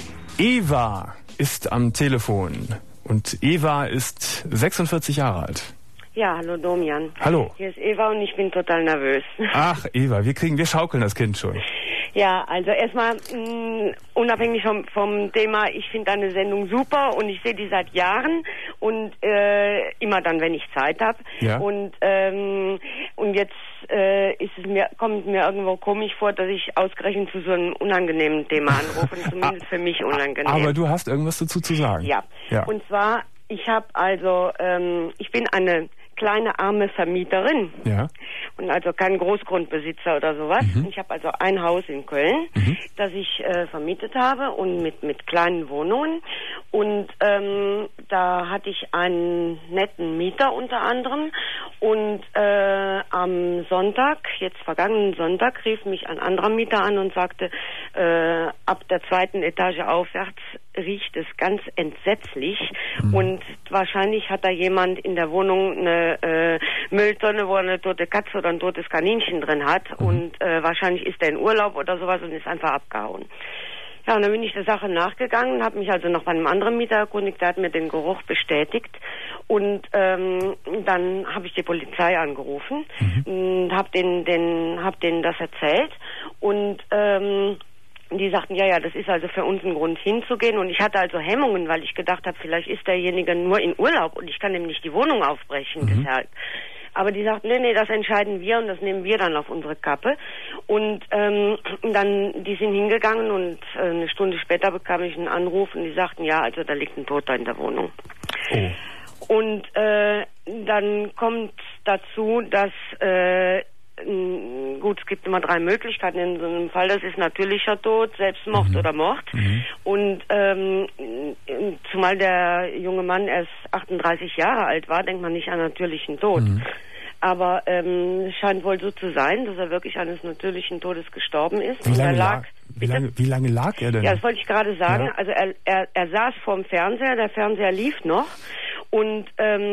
Eva ist am Telefon und Eva ist 46 Jahre alt. Ja, hallo Domian. Hallo. Hier ist Eva und ich bin total nervös. Ach Eva, wir schaukeln das Kind schon. Ja, also erstmal unabhängig vom Thema, ich finde deine Sendung super und ich sehe die seit Jahren und immer dann, wenn ich Zeit habe. Ja. Und jetzt kommt mir irgendwo komisch vor, dass ich ausgerechnet zu so einem unangenehmen Thema anrufe, zumindest für mich unangenehm. Aber du hast irgendwas dazu zu sagen. Ja. Und zwar, ich bin eine kleine arme Vermieterin und also kein Großgrundbesitzer oder sowas. Mhm. Ich habe also ein Haus in Köln, das ich vermietet habe und mit kleinen Wohnungen und da hatte ich einen netten Mieter unter anderem und am Sonntag, jetzt vergangenen Sonntag, rief mich ein anderer Mieter an und sagte, ab der 2. Etage aufwärts riecht es ganz entsetzlich und wahrscheinlich hat da jemand in der Wohnung eine Mülltonne, wo er eine tote Katze oder ein totes Kaninchen drin hat und wahrscheinlich ist er in Urlaub oder sowas und ist einfach abgehauen. Ja, und dann bin ich der Sache nachgegangen, habe mich also noch bei einem anderen Mieter erkundigt, der hat mir den Geruch bestätigt und dann habe ich die Polizei angerufen und habe denen das erzählt und die sagten, ja, das ist also für uns ein Grund hinzugehen und ich hatte also Hemmungen, weil ich gedacht habe, vielleicht ist derjenige nur in Urlaub und ich kann ihm nicht die Wohnung aufbrechen, deshalb. Aber die sagten, nee, das entscheiden wir und das nehmen wir dann auf unsere Kappe. Und dann, die sind hingegangen und eine Stunde später bekam ich einen Anruf und die sagten, ja, also da liegt ein Toter in der Wohnung. Oh. Und dann kommt dazu, dass gut, es gibt immer 3 Möglichkeiten in so einem Fall. Das ist natürlicher Tod, Selbstmord oder Mord. Und zumal der junge Mann erst 38 Jahre alt war, denkt man nicht an natürlichen Tod. Aber es scheint wohl so zu sein, dass er wirklich eines natürlichen Todes gestorben ist. Wie lange lag er denn? Ja, das wollte ich gerade sagen. Ja. Also er saß vorm Fernseher, der Fernseher lief noch. Und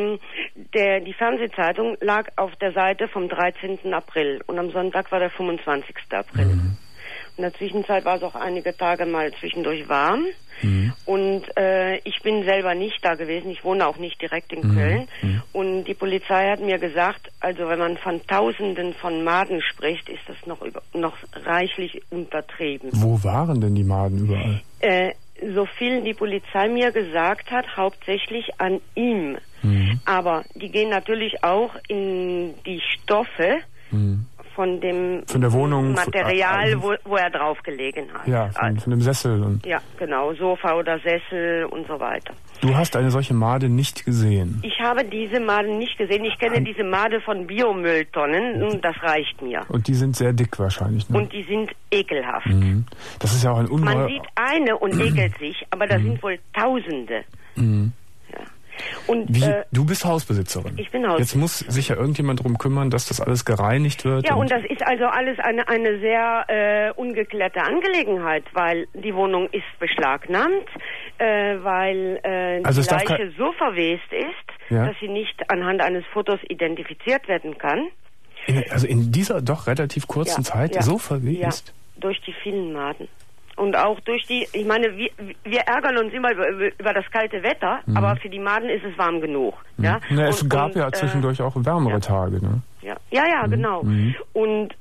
die Fernsehzeitung lag auf der Seite vom 13. April und am Sonntag war der 25. April. In der Zwischenzeit war es auch einige Tage mal zwischendurch warm und ich bin selber nicht da gewesen, ich wohne auch nicht direkt in Köln und die Polizei hat mir gesagt, also wenn man von Tausenden von Maden spricht, ist das noch reichlich untertrieben. Wo waren denn die Maden überall? So viel die Polizei mir gesagt hat, hauptsächlich an ihm. Aber die gehen natürlich auch in die Stoffe von der Wohnung, Material, wo er drauf gelegen hat. Ja, von dem Sessel. Ja, genau, Sofa oder Sessel und so weiter. Du hast eine solche Made nicht gesehen? Ich habe diese Made nicht gesehen. Ich kenne diese Made von Biomülltonnen und das reicht mir. Und die sind sehr dick wahrscheinlich, ne? Und die sind ekelhaft. Das ist ja auch ein ungeheuer... Man sieht eine und ekelt sich, aber da sind wohl Tausende. Ja. Und, du bist Hausbesitzerin. Ich bin Hausbesitzerin. Jetzt muss sich ja irgendjemand darum kümmern, dass das alles gereinigt wird. Ja, und das ist also alles eine sehr ungeklärte Angelegenheit, weil die Wohnung ist beschlagnahmt, weil die Leiche so verwest ist, dass sie nicht anhand eines Fotos identifiziert werden kann. Also in dieser doch relativ kurzen Zeit so verwest? Ja, durch die vielen Maden. Und auch durch ich meine, wir ärgern uns immer über das kalte Wetter, aber für die Maden ist es warm genug. Ja? Es gab ja zwischendurch auch wärmere Tage. Ne? Ja, genau. Und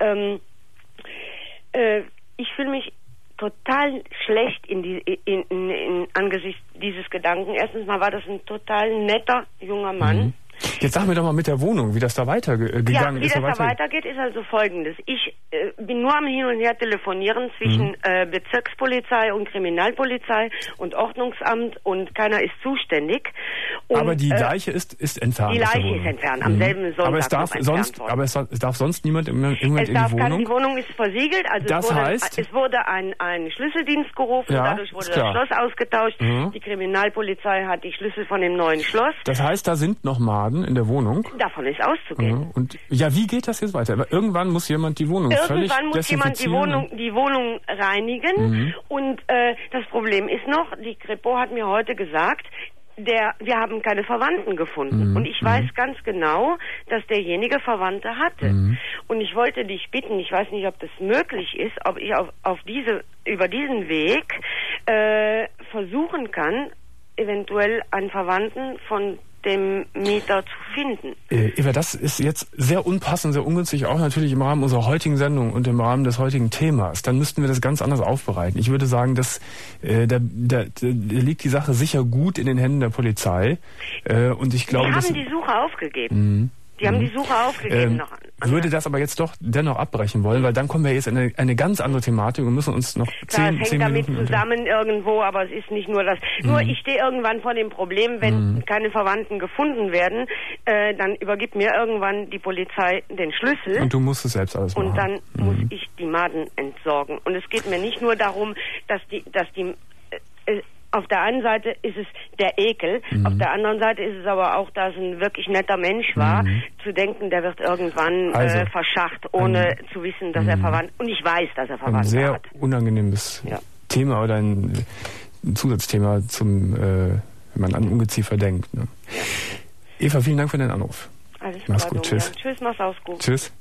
ich fühle mich total schlecht angesichts dieses Gedanken. Erstens mal war das ein total netter junger Mann. Jetzt sag mir doch mal mit der Wohnung, wie das da weitergegangen ist. Ja, wie das da weitergeht, ist also Folgendes. Ich bin nur am Hin und Her telefonieren zwischen Bezirkspolizei und Kriminalpolizei und Ordnungsamt und keiner ist zuständig. Und, aber die Leiche ist entfernt. Die Leiche ist entfernt, am selben Sonntag. Aber es darf sonst niemand in die Wohnung? Die Wohnung ist versiegelt, also es wurde ein Schlüsseldienst gerufen, dadurch wurde das Schloss ausgetauscht. Die Kriminalpolizei hat die Schlüssel von dem neuen Schloss. Das heißt, da sind noch Maden Maden in der Wohnung? Davon ist auszugehen. Ja, und ja, wie geht das jetzt weiter? Aber irgendwann muss jemand die Wohnung völlig desinfizieren. Irgendwann muss jemand die Wohnung reinigen. Und das Problem ist noch, die Kripo hat mir heute gesagt, wir haben keine Verwandten gefunden. Und ich weiß ganz genau, dass derjenige Verwandte hatte. Und ich wollte dich bitten, ich weiß nicht, ob das möglich ist, ob ich über diesen Weg versuchen kann, eventuell einen Verwandten von dem Mieter zu finden. Eva, das ist jetzt sehr unpassend, sehr ungünstig, auch natürlich im Rahmen unserer heutigen Sendung und im Rahmen des heutigen Themas. Dann müssten wir das ganz anders aufbereiten. Ich würde sagen, dass da liegt die Sache sicher gut in den Händen der Polizei. Und ich glaube, die haben die Suche aufgegeben. Die haben die Suche aufgegeben. Würde das aber jetzt doch dennoch abbrechen wollen, weil dann kommen wir jetzt in eine ganz andere Thematik und müssen uns noch Klar, es hängt damit zusammen irgendwo, aber es ist nicht nur das. Nur ich stehe irgendwann vor dem Problem, wenn keine Verwandten gefunden werden, dann übergibt mir irgendwann die Polizei den Schlüssel. Und du musst es selbst alles machen. Und dann muss ich die Maden entsorgen. Und es geht mir nicht nur darum, dass die auf der einen Seite ist es der Ekel, auf der anderen Seite ist es aber auch, dass ein wirklich netter Mensch war, zu denken, der wird irgendwann verscharrt, ohne zu wissen, dass er verwandt. Und ich weiß, dass er verwandt hat. Ein sehr unangenehmes Thema oder ein Zusatzthema wenn man an Ungeziefer denkt. Ne? Eva, vielen Dank für deinen Anruf. Alles mach's gut, tschüss. Ja. Tschüss, mach's auch gut. Tschüss.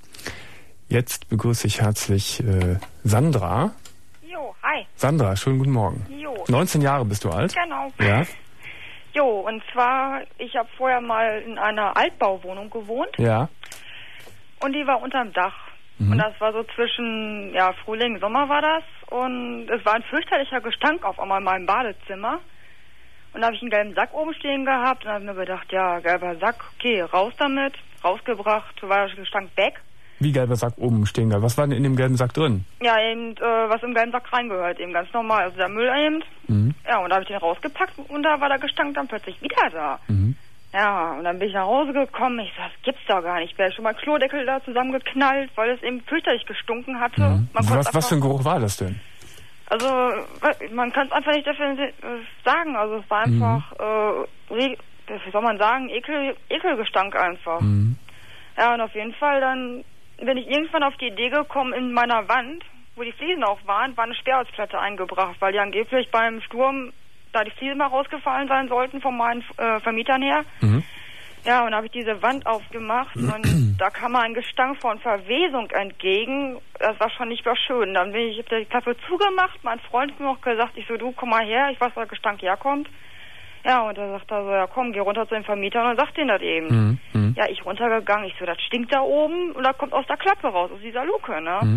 Jetzt begrüße ich herzlich Sandra. Jo, hi. Sandra, schönen guten Morgen. Jo. 19 Jahre bist du alt? Genau. Ja. Jo, und zwar, ich habe vorher mal in einer Altbauwohnung gewohnt. Ja. Und die war unterm Dach. Und das war so zwischen, Frühling, Sommer war das. Und es war ein fürchterlicher Gestank auf einmal in meinem Badezimmer. Und da habe ich einen gelben Sack oben stehen gehabt. Und habe mir gedacht, ja, gelber Sack, okay, raus damit. Rausgebracht, war der Gestank weg. Wie gelber Sack oben stehen gehabt? Was war denn in dem gelben Sack drin? Ja, eben, was im gelben Sack reingehört, eben ganz normal. Also der Müll eben. Ja, und da habe ich den rausgepackt und da war der Gestank dann plötzlich wieder da. Ja, und dann bin ich nach Hause gekommen. Ich sag, das gibt's doch gar nicht. Ich wäre schon mal Klodeckel da zusammengeknallt, weil es eben fürchterlich gestunken hatte. Was für ein Geruch war das denn? Also, man kann es einfach nicht dafür sagen. Also, es war einfach, wie soll man sagen, Ekelgestank einfach. Ja, und auf jeden Fall dann bin ich irgendwann auf die Idee gekommen, in meiner Wand, wo die Fliesen auch waren, war eine Sperrholzplatte eingebracht, weil die angeblich beim Sturm da die Fliesen mal rausgefallen sein sollten von meinen Vermietern her. Ja, und dann habe ich diese Wand aufgemacht und da kam mir ein Gestank von Verwesung entgegen. Das war schon nicht mehr schön. Dann bin ich, hab die Klappe zugemacht, mein Freund hat mir auch gesagt, ich so, du, komm mal her, ich weiß, wo der Gestank herkommt. Ja, und er sagt er so, ja komm, geh runter zu den Vermietern und sagt denen das eben. Ja, ich runtergegangen, ich so, das stinkt da oben und da kommt aus der Klappe raus, aus dieser Luke, ne?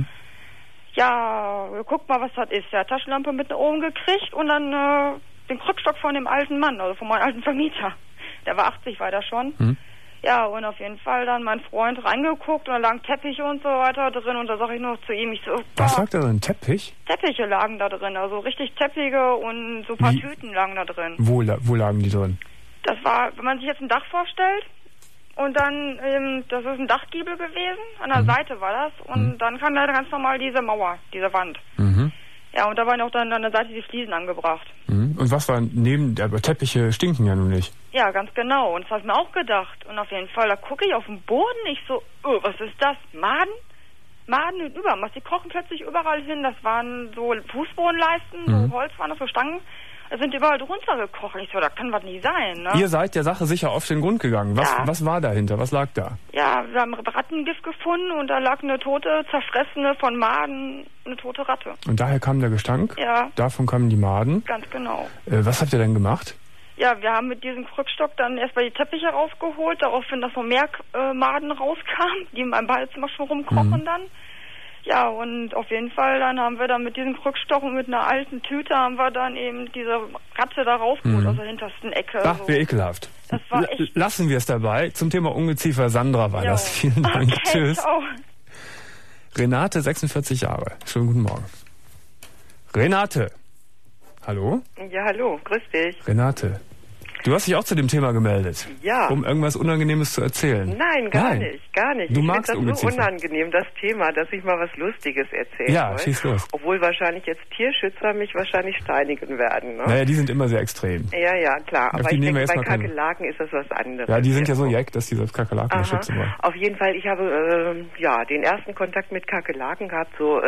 Ja, guck mal, was das ist. Der Taschenlampe mit nach oben gekriegt und dann den Krückstock von dem alten Mann, also von meinem alten Vermieter. Der war 80, war der schon. Ja, und auf jeden Fall dann mein Freund reingeguckt und da lagen Teppiche und so weiter drin und da sag ich noch zu ihm, ich so, was lag da drin? Teppich? Teppiche lagen da drin, also richtig Teppiche und so ein paar Tüten lagen da drin. Wo lagen die drin? Das war, wenn man sich jetzt ein Dach vorstellt und dann, das ist ein Dachgiebel gewesen, an der Seite war das und dann kam da ganz normal diese Mauer, diese Wand. Ja, und da waren auch dann an der Seite die Fliesen angebracht. Und was war aber Teppiche stinken ja nun nicht. Ja, ganz genau. Und das habe ich mir auch gedacht. Und auf jeden Fall, da gucke ich auf den Boden, ich so, oh, was ist das? Maden? Maden und Übermaß. Die krochen plötzlich überall hin. Das waren so Fußbodenleisten, so Holz waren das, so Stangen. Da sind überall drunter gekrochen. Ich so, da kann was nicht sein, ne? Ihr seid der Sache sicher auf den Grund gegangen. Was war dahinter? Was lag da? Ja, wir haben Rattengift gefunden und da lag eine tote, zerfressene von Maden, eine tote Ratte. Und daher kam der Gestank? Ja. Davon kamen die Maden? Ganz genau. Was habt ihr denn gemacht? Ja, wir haben mit diesem Krückstock dann erstmal die Teppiche rausgeholt, daraufhin, dass noch mehr Maden rauskamen, die in meinem Badezimmer schon rumkrochen dann. Ja, und auf jeden Fall dann haben wir dann mit diesem Krückstock und mit einer alten Tüte haben wir dann eben diese Ratte da rausgeholt aus der hintersten Ecke. Ach, wie ekelhaft. Das war echt... Lassen wir es dabei. Zum Thema Ungeziefer, Sandra war das. Vielen Dank. Okay, tschüss. ciao. Renate, 46 Jahre. Schönen guten Morgen. Renate. Hallo? Ja, hallo. Grüß dich. Renate. Du hast dich auch zu dem Thema gemeldet. Ja. Um irgendwas Unangenehmes zu erzählen. Nein, gar nicht. Du magst ich finde das so unangenehm, das Thema, dass ich mal was Lustiges erzähle. Ja, schieß los. Obwohl wahrscheinlich jetzt Tierschützer mich wahrscheinlich steinigen werden. Ne? Naja, die sind immer sehr extrem. Ja, klar. Aber ich denke, bei Kakerlaken ist das was anderes. Ja, die sind ja so jack, dass die selbst Kakerlaken schützen wollen. Auf jeden Fall, ich habe den ersten Kontakt mit Kakerlaken gehabt, so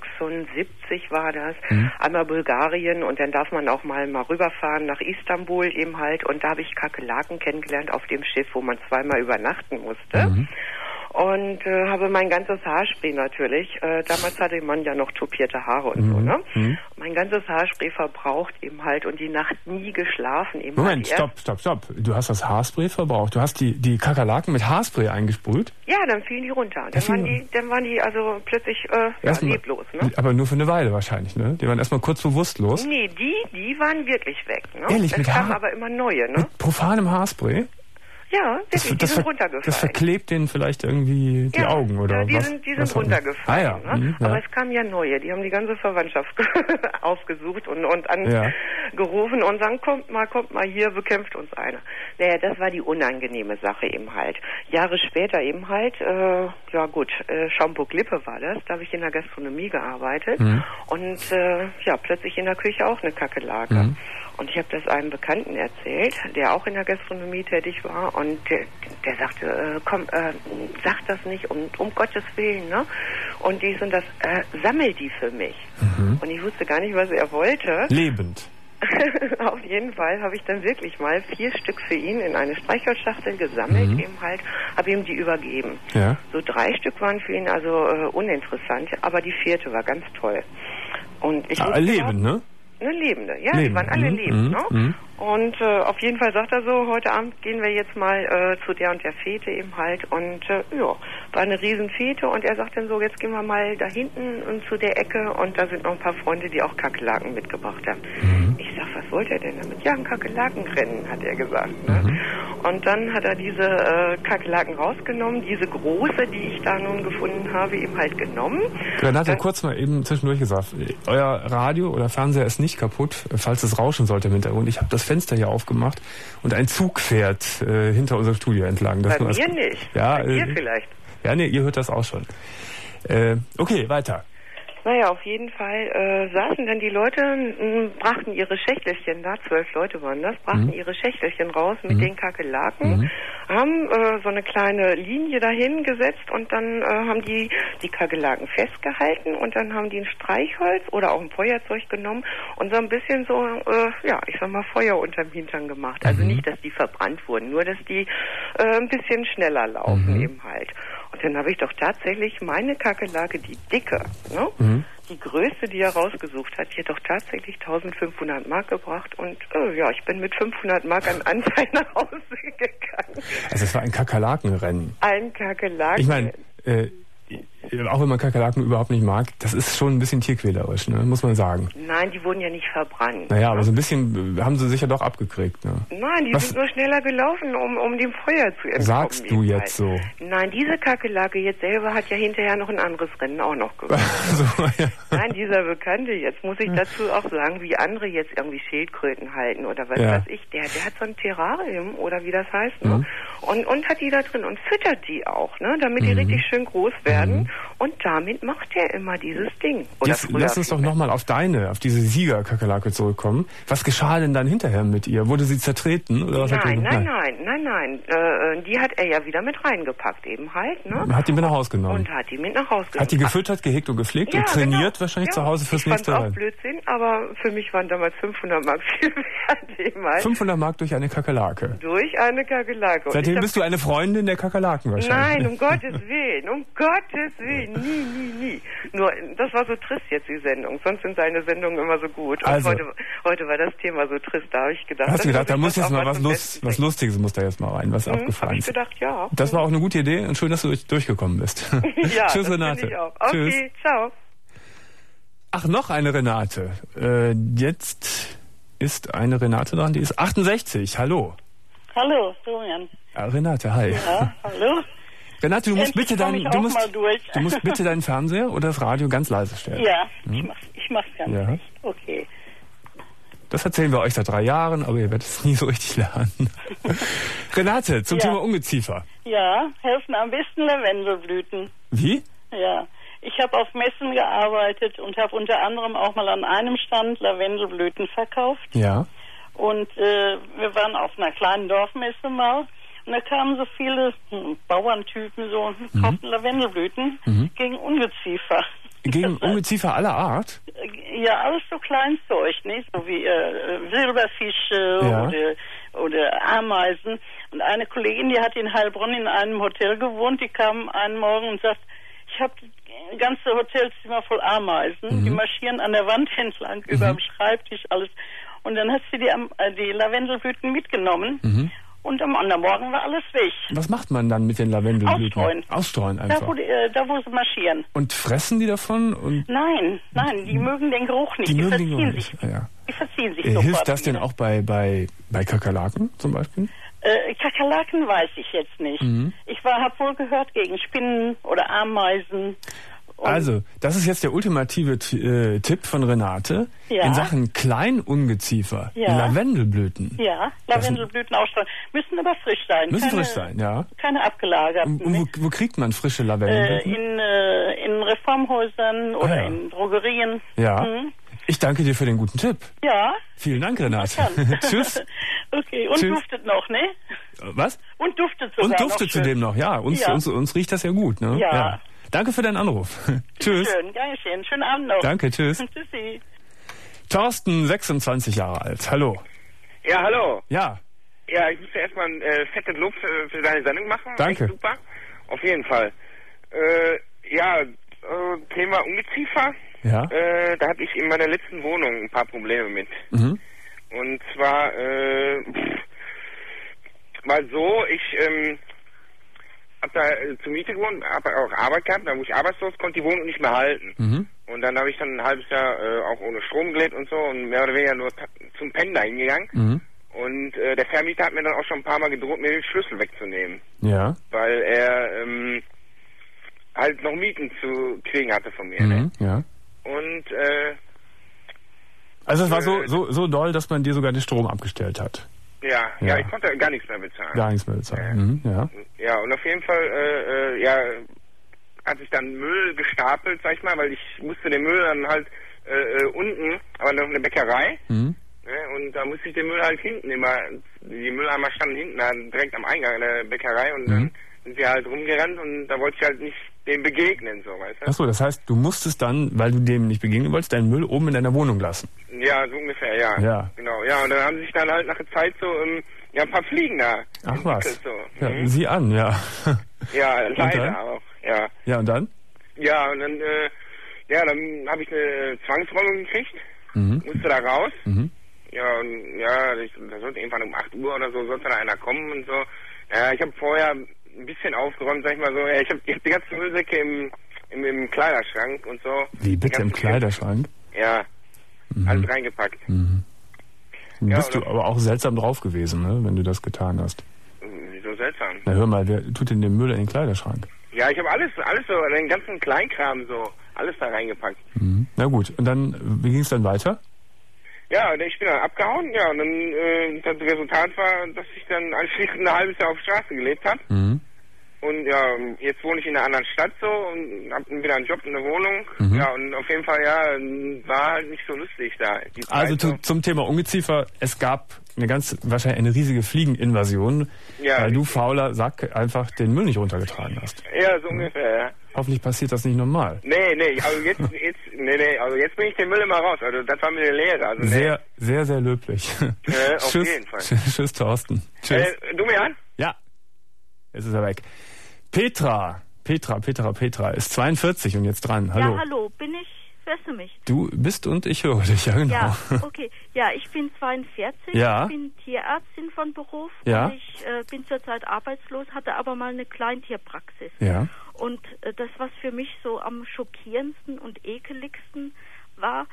76 war das. Einmal Bulgarien und dann darf man auch mal rüberfahren nach Istanbul eben halt. Und da habe ich Kakerlaken kennengelernt auf dem Schiff, wo man zweimal übernachten musste. Und habe mein ganzes Haarspray natürlich. Damals hatte man ja noch topierte Haare und so, ne? Mein ganzes Haarspray verbraucht eben halt und die Nacht nie geschlafen eben. Moment, stopp. Du hast das Haarspray verbraucht. Du hast die Kakerlaken mit Haarspray eingesprüht? Ja, dann fielen die runter. Dann waren die also plötzlich leblos, ne? Aber nur für eine Weile wahrscheinlich, ne? Die waren erstmal kurz bewusstlos. Nee, die waren wirklich weg, ne? Ehrlich, es kamen aber immer neue, ne? Mit profanem Haarspray? Ja, wirklich, die sind runtergefallen. Das verklebt denen vielleicht irgendwie die Augen, oder die was? Die sind runtergefallen. Ne? Aber es kamen ja neue, die haben die ganze Verwandtschaft aufgesucht und angerufen und sagen, kommt mal hier, bekämpft uns einer. Naja, das war die unangenehme Sache eben halt. Jahre später eben halt, Shampoo Glippe war das, da habe ich in der Gastronomie gearbeitet und plötzlich in der Küche auch eine Kakerlake. Und ich habe das einem Bekannten erzählt, der auch in der Gastronomie tätig war und der sagte, sag das nicht um Gottes Willen, ne? Und dies und das, sammel die für mich. Und ich wusste gar nicht, was er wollte. Lebend. Auf jeden Fall habe ich dann wirklich mal 4 Stück für ihn in eine Streichholzschachtel gesammelt, eben halt, habe ihm die übergeben. Ja. So 3 Stück waren für ihn also uninteressant, aber die 4. war ganz toll. Und ich lebend, ne? Eine Lebende, ja, die waren alle lebend, ne? Und auf jeden Fall sagt er so, heute Abend gehen wir jetzt mal zu der und der Fete eben halt und war eine Riesenfete und er sagt dann so, jetzt gehen wir mal da hinten und zu der Ecke und da sind noch ein paar Freunde, die auch Kakerlaken mitgebracht haben. Ich sag, was wollte er denn damit? Ja, ein Kakerlakenrennen, hat er gesagt. Ne? Und dann hat er diese Kakerlaken rausgenommen, diese große, die ich da nun gefunden habe, eben halt genommen. Renate, kurz mal eben zwischendurch gesagt, euer Radio oder Fernseher ist nicht kaputt, falls es rauschen sollte im Hintergrund. Ich habe das Fenster hier aufgemacht und ein Zug fährt hinter unserem Studio entlang. Das bei mir nicht, ja, bei dir vielleicht. Ja, nee, ihr hört das auch schon. Okay, weiter. Naja, auf jeden Fall saßen dann die Leute, brachten ihre Schächtelchen da, 12 Leute waren das, brachten ihre Schächtelchen raus mit den Kakerlaken, haben so eine kleine Linie dahin gesetzt und dann haben die Kakerlaken festgehalten und dann haben die ein Streichholz oder auch ein Feuerzeug genommen und so ein bisschen so, ich sag mal, Feuer unterm Hintern gemacht. Also nicht, dass die verbrannt wurden, nur, dass die ein bisschen schneller laufen eben halt. Und dann habe ich doch tatsächlich meine Kakerlake, die dicke, ne? Die größte, die er rausgesucht hat, die hat doch tatsächlich 1500 Mark gebracht und ich bin mit 500 Mark an Anteil nach Hause gegangen. Also es war ein Kakerlakenrennen. Ein Kakerlakenrennen. Ich meine, auch wenn man Kakerlaken überhaupt nicht mag, das ist schon ein bisschen tierquälerisch, ne? Muss man sagen. Nein, die wurden ja nicht verbrannt. Naja, aber so ein bisschen haben sie sich ja doch abgekriegt, ne? Nein, die sind nur schneller gelaufen, um dem Feuer zu entkommen. Sagst du jetzt so? Nein, diese Kakerlake jetzt selber hat ja hinterher noch ein anderes Rennen auch noch gewonnen. So, ja. Nein, dieser Bekannte, jetzt muss ich dazu auch sagen, wie andere jetzt irgendwie Schildkröten halten oder was weiß ich, der hat so ein Terrarium oder wie das heißt, ne? Und hat die da drin und füttert die auch, ne? Damit die richtig schön groß werden. Und damit macht er immer dieses Ding. Oder jetzt lass uns doch nochmal auf diese Sieger-Kakerlake zurückkommen. Was geschah denn dann hinterher mit ihr? Wurde sie zertreten? Oder was Nein. Die hat er ja wieder mit reingepackt eben halt. Ne? Hat die mit nach Hause genommen? Und hat die mit nach Hause genommen. Hat die gefüttert, gehegt und gepflegt und trainiert wahrscheinlich zu Hause fürs nächste Rennen? Ich fand's auch Blödsinn, aber für mich waren damals 500 Mark viel wert eben halt. 500 Mark durch eine Kakerlake? Durch eine Kakerlake. Seitdem bist du eine Freundin der Kakerlaken wahrscheinlich. Nein, um Gottes Willen, nie. Nur, das war so trist jetzt, die Sendung. Sonst sind seine Sendungen immer so gut. Und also, heute war das Thema so trist. Da habe ich gedacht... Hast du gedacht, da muss jetzt mal was Lustiges muss da jetzt mal rein, was aufgefallen ist. Habe ich gedacht, ja. Das war auch eine gute Idee und schön, dass du durchgekommen bist. Ja, tschüss, das Renate. Ich auch. Okay, tschüss. Ciao. Ach, noch eine Renate. Jetzt ist eine Renate dran, die ist 68. Hallo. Hallo, Florian. Ja, Renate, hi. Ja, hallo. Renate, du musst bitte deinen Fernseher oder das Radio ganz leise stellen. Ja, ich mach's ganz leicht. Okay. Das erzählen wir euch seit 3 Jahren, aber ihr werdet es nie so richtig lernen. Renate, zum Thema Ungeziefer. Ja, helfen am besten Lavendelblüten. Wie? Ja, ich habe auf Messen gearbeitet und habe unter anderem auch mal an einem Stand Lavendelblüten verkauft. Ja. Und wir waren auf einer kleinen Dorfmesse mal. Und da kamen so viele Bauerntypen so und kauften Lavendelblüten gegen Ungeziefer. Gegen Ungeziefer aller Art? Ja, alles so Kleinzeug, nicht? So wie Silberfische oder Ameisen. Und eine Kollegin, die hat in Heilbronn in einem Hotel gewohnt, die kam einen Morgen und sagt, ich habe das ganze Hotelzimmer voll Ameisen, die marschieren an der Wand entlang, über dem Schreibtisch, alles. Und dann hat sie die Lavendelblüten mitgenommen. Und am anderen Morgen war alles weg. Was macht man dann mit den Lavendelblüten? Ausstreuen. Ausstreuen einfach. Da, wo sie marschieren. Und fressen die davon? Und Nein, die mögen den Geruch nicht. Die verziehen sich. Ja. Die verziehen sich sofort. Hilft das denn auch bei Kakerlaken zum Beispiel? Kakerlaken weiß ich jetzt nicht. Ich habe wohl gehört gegen Spinnen oder Ameisen. Also, das ist jetzt der ultimative Tipp von Renate. Ja. In Sachen Kleinungeziefer, Lavendelblüten. Ja, Lavendelblüten ausstreuen. Müssen aber frisch sein. Frisch sein, ja. Keine abgelagerten. Wo kriegt man frische Lavendelblüten? In Reformhäusern oder in Drogerien. Ja. Ich danke dir für den guten Tipp. Ja. Vielen Dank, Renate. Tschüss. Okay, und duftet noch, ne? Was? Und duftet sogar Und duftet noch zudem noch, ja. Uns riecht das ja gut, ne? Ja. Danke für deinen Anruf. Tschüss. Schön, gern geschehen. Schönen Abend noch. Danke, tschüss. Tschüssi. Thorsten, 26 Jahre alt. Hallo. Ja, hallo. Ja. Ja, ich muss ja erstmal ein fettes Lob für deine Sendung machen. Danke. Echt super. Auf jeden Fall. Thema Ungeziefer. Ja. Da hatte ich in meiner letzten Wohnung ein paar Probleme mit. Und zwar, mal so, ich habe da zur Miete gewohnt, habe auch Arbeit gehabt, da wo ich arbeitslos konnte die Wohnung nicht mehr halten. Und dann habe ich dann ein halbes Jahr auch ohne Strom gelebt und so und mehr oder weniger nur zum Pennen da hingegangen. Und der Vermieter hat mir dann auch schon ein paar Mal gedroht, mir den Schlüssel wegzunehmen. Ja. Weil er halt noch Mieten zu kriegen hatte von mir. Ne? Ja. Und also es war so doll, dass man dir sogar den Strom abgestellt hat. Ja, ich konnte gar nichts mehr bezahlen. Gar nichts mehr bezahlen. Ja, und auf jeden Fall, hat sich dann Müll gestapelt, sag ich mal, weil ich musste den Müll dann halt unten, aber noch eine Bäckerei, ne, und da musste ich den Müll halt hinten immer, die Mülleimer standen hinten direkt am Eingang der Bäckerei und dann sind wir halt rumgerannt und da wollte ich halt nicht dem begegnen, so, weißt du? Achso, das heißt, du musstest dann, weil du dem nicht begegnen wolltest, deinen Müll oben in deiner Wohnung lassen. Ja, so ungefähr, ja. Genau, ja, und dann haben sich dann halt nach der Zeit so, ein paar Fliegen da. Ach was. So. Ja, sieh an, ja. Ja, leider auch, ja. Ja, und dann? Ja, und dann, dann habe ich eine Zwangsräumung gekriegt, musste da raus. Ja, und da sollte irgendwann um 8 Uhr oder so, sollte da einer kommen und so. Ja, ich habe vorher ein bisschen aufgeräumt, sag ich mal so. Ja, ich hab die ganzen Müllsäcke im Kleiderschrank und so. Wie bitte, im Kleiderschrank? Ja, alles reingepackt. Bist du aber auch seltsam drauf gewesen, ne, wenn du das getan hast. Wieso seltsam? Na hör mal, wer tut denn den Müll in den Kleiderschrank? Ja, ich habe alles so, den ganzen Kleinkram so, alles da reingepackt. Na gut, und dann, wie ging es dann weiter? Ja, ich bin dann abgehauen, ja, und dann das Resultat war, dass ich dann anschließend ein halbes Jahr auf Straße gelebt habe. Und ja, jetzt wohne ich in einer anderen Stadt so und habe wieder einen Job, eine Wohnung. Ja, und auf jeden Fall, war halt nicht so lustig da. Also zum Thema Ungeziefer, es gab wahrscheinlich eine riesige Fliegeninvasion, weil du, fauler Sack, einfach den Müll nicht runtergetragen hast. Ja, so ungefähr, ja. Hoffentlich passiert das nicht normal. Nee, also jetzt bring ich den Müll immer raus. Also das war mir eine Lehre. Also, sehr, sehr, sehr löblich. Auf jeden Fall. Tschüss, Thorsten. Tschüss. Du mir an? Ja. Jetzt ist er weg. Petra ist 42 und jetzt dran. Hallo. Ja, hallo. Hörst du mich? Du bist und ich höre dich, ja genau. Ja, okay. Ja, ich bin 42, ja. Ich bin Tierärztin von Beruf. Ja. Und ich bin zurzeit arbeitslos, hatte aber mal eine Kleintierpraxis. Ja. Und das, was für mich so am schockierendsten und ekeligsten war,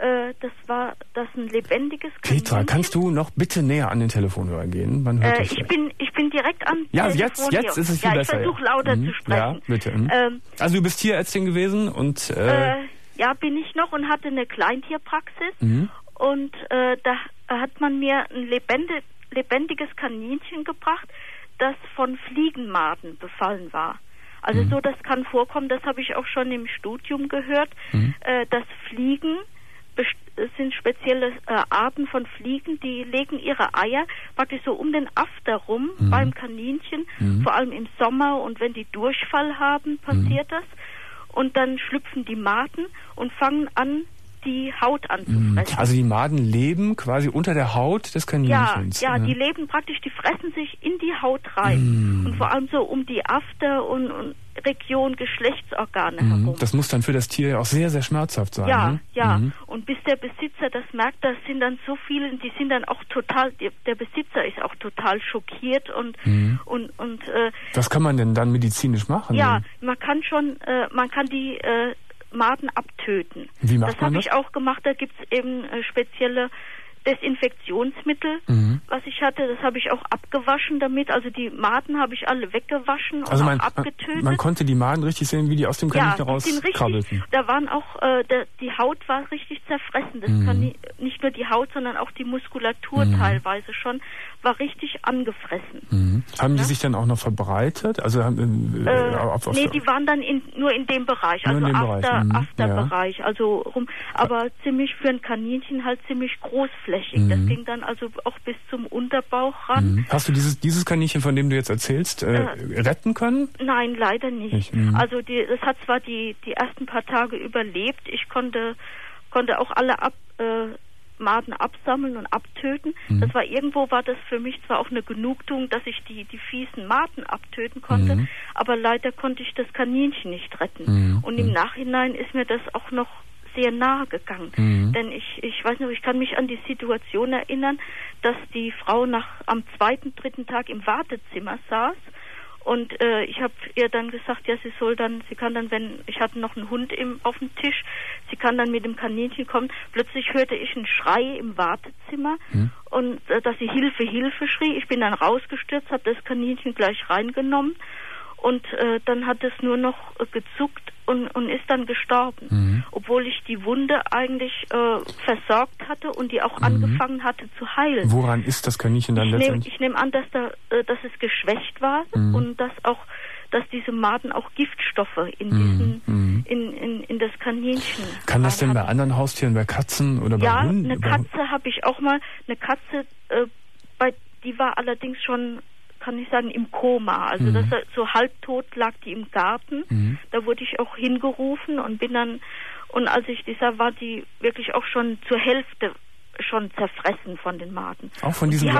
dass ein lebendiges Kaninchen... Petra, kannst du noch bitte näher an den Telefonhörer gehen? Man hört dich ich bin direkt am Telefon. Ja, jetzt ist es viel besser. Ich versuche lauter zu sprechen. Ja, bitte. Also du bist Tierärztin gewesen und... ja, bin ich noch und hatte eine Kleintierpraxis und da hat man mir ein lebendiges Kaninchen gebracht, das von Fliegenmaden befallen war. Also so, das kann vorkommen, das habe ich auch schon im Studium gehört, dass Fliegen sind spezielle Arten von Fliegen, die legen ihre Eier praktisch so um den After rum beim Kaninchen, vor allem im Sommer, und wenn die Durchfall haben, passiert das, und dann schlüpfen die Maden und fangen an, die Haut anzufressen. Also die Maden leben quasi unter der Haut des Kaninchens. Ja, die leben praktisch, die fressen sich in die Haut rein. Und vor allem so um die After und Region Geschlechtsorgane herum. Das muss dann für das Tier auch sehr, sehr schmerzhaft sein. Ja, ne? ja. Und bis der Besitzer das merkt, das sind dann so viele, die sind dann auch total, der Besitzer ist auch total schockiert und was kann man denn dann medizinisch machen? Ja, man kann die Maden abtöten. Wie macht das man habe das? ich auch gemacht, da gibt es eben spezielle Desinfektionsmittel, was ich hatte, das habe ich auch abgewaschen damit. Also die Maden habe ich alle weggewaschen und auch abgetötet. Man konnte die Maden richtig sehen, wie die aus dem Kaninchen rauskrabbelten. Da waren auch, die Haut war richtig zerfressen. Das kann nicht nur die Haut, sondern auch die Muskulatur teilweise schon, war richtig angefressen. Haben die sich dann auch noch verbreitet? Also nee, die waren dann nur in dem Bereich, also Afterbereich, also rum, aber ziemlich für ein Kaninchen halt ziemlich großflächig. Das ging dann also auch bis zum Unterbauch ran. Hast du dieses Kaninchen, von dem du jetzt erzählst, retten können? Nein, leider nicht. Also das hat zwar die ersten paar Tage überlebt. Ich konnte auch alle Maden absammeln und abtöten. Irgendwo war das für mich zwar auch eine Genugtuung, dass ich die fiesen Maden abtöten konnte, aber leider konnte ich das Kaninchen nicht retten. Und im Nachhinein ist mir das auch noch sehr nahe gegangen. Denn ich weiß noch, ich kann mich an die Situation erinnern, dass die Frau am 2., 3. Tag im Wartezimmer saß, und ich habe ihr dann gesagt, ja, sie kann dann, wenn, ich hatte noch einen Hund auf dem Tisch, sie kann dann mit dem Kaninchen kommen. Plötzlich hörte ich einen Schrei im Wartezimmer und dass sie Hilfe, Hilfe schrie. Ich bin dann rausgestürzt, habe das Kaninchen gleich reingenommen, und dann hat es nur noch gezuckt und ist dann gestorben. Obwohl ich die Wunde eigentlich versorgt hatte und die auch angefangen hatte zu heilen. Woran ist das Kaninchen dann letztendlich? Ich nehme an, dass es geschwächt war und dass diese Maden auch Giftstoffe in das Kaninchen. Kann das denn bei anderen Haustieren, bei Katzen oder bei Hunden? Ja, eine Katze habe ich auch mal. Eine Katze, die war allerdings schon, kann ich sagen, im Koma. Also so halbtot lag die im Garten. Da wurde ich auch hingerufen und bin dann, und als ich die sah, war die wirklich auch schon zur Hälfte schon zerfressen von den Maden. Auch von diesen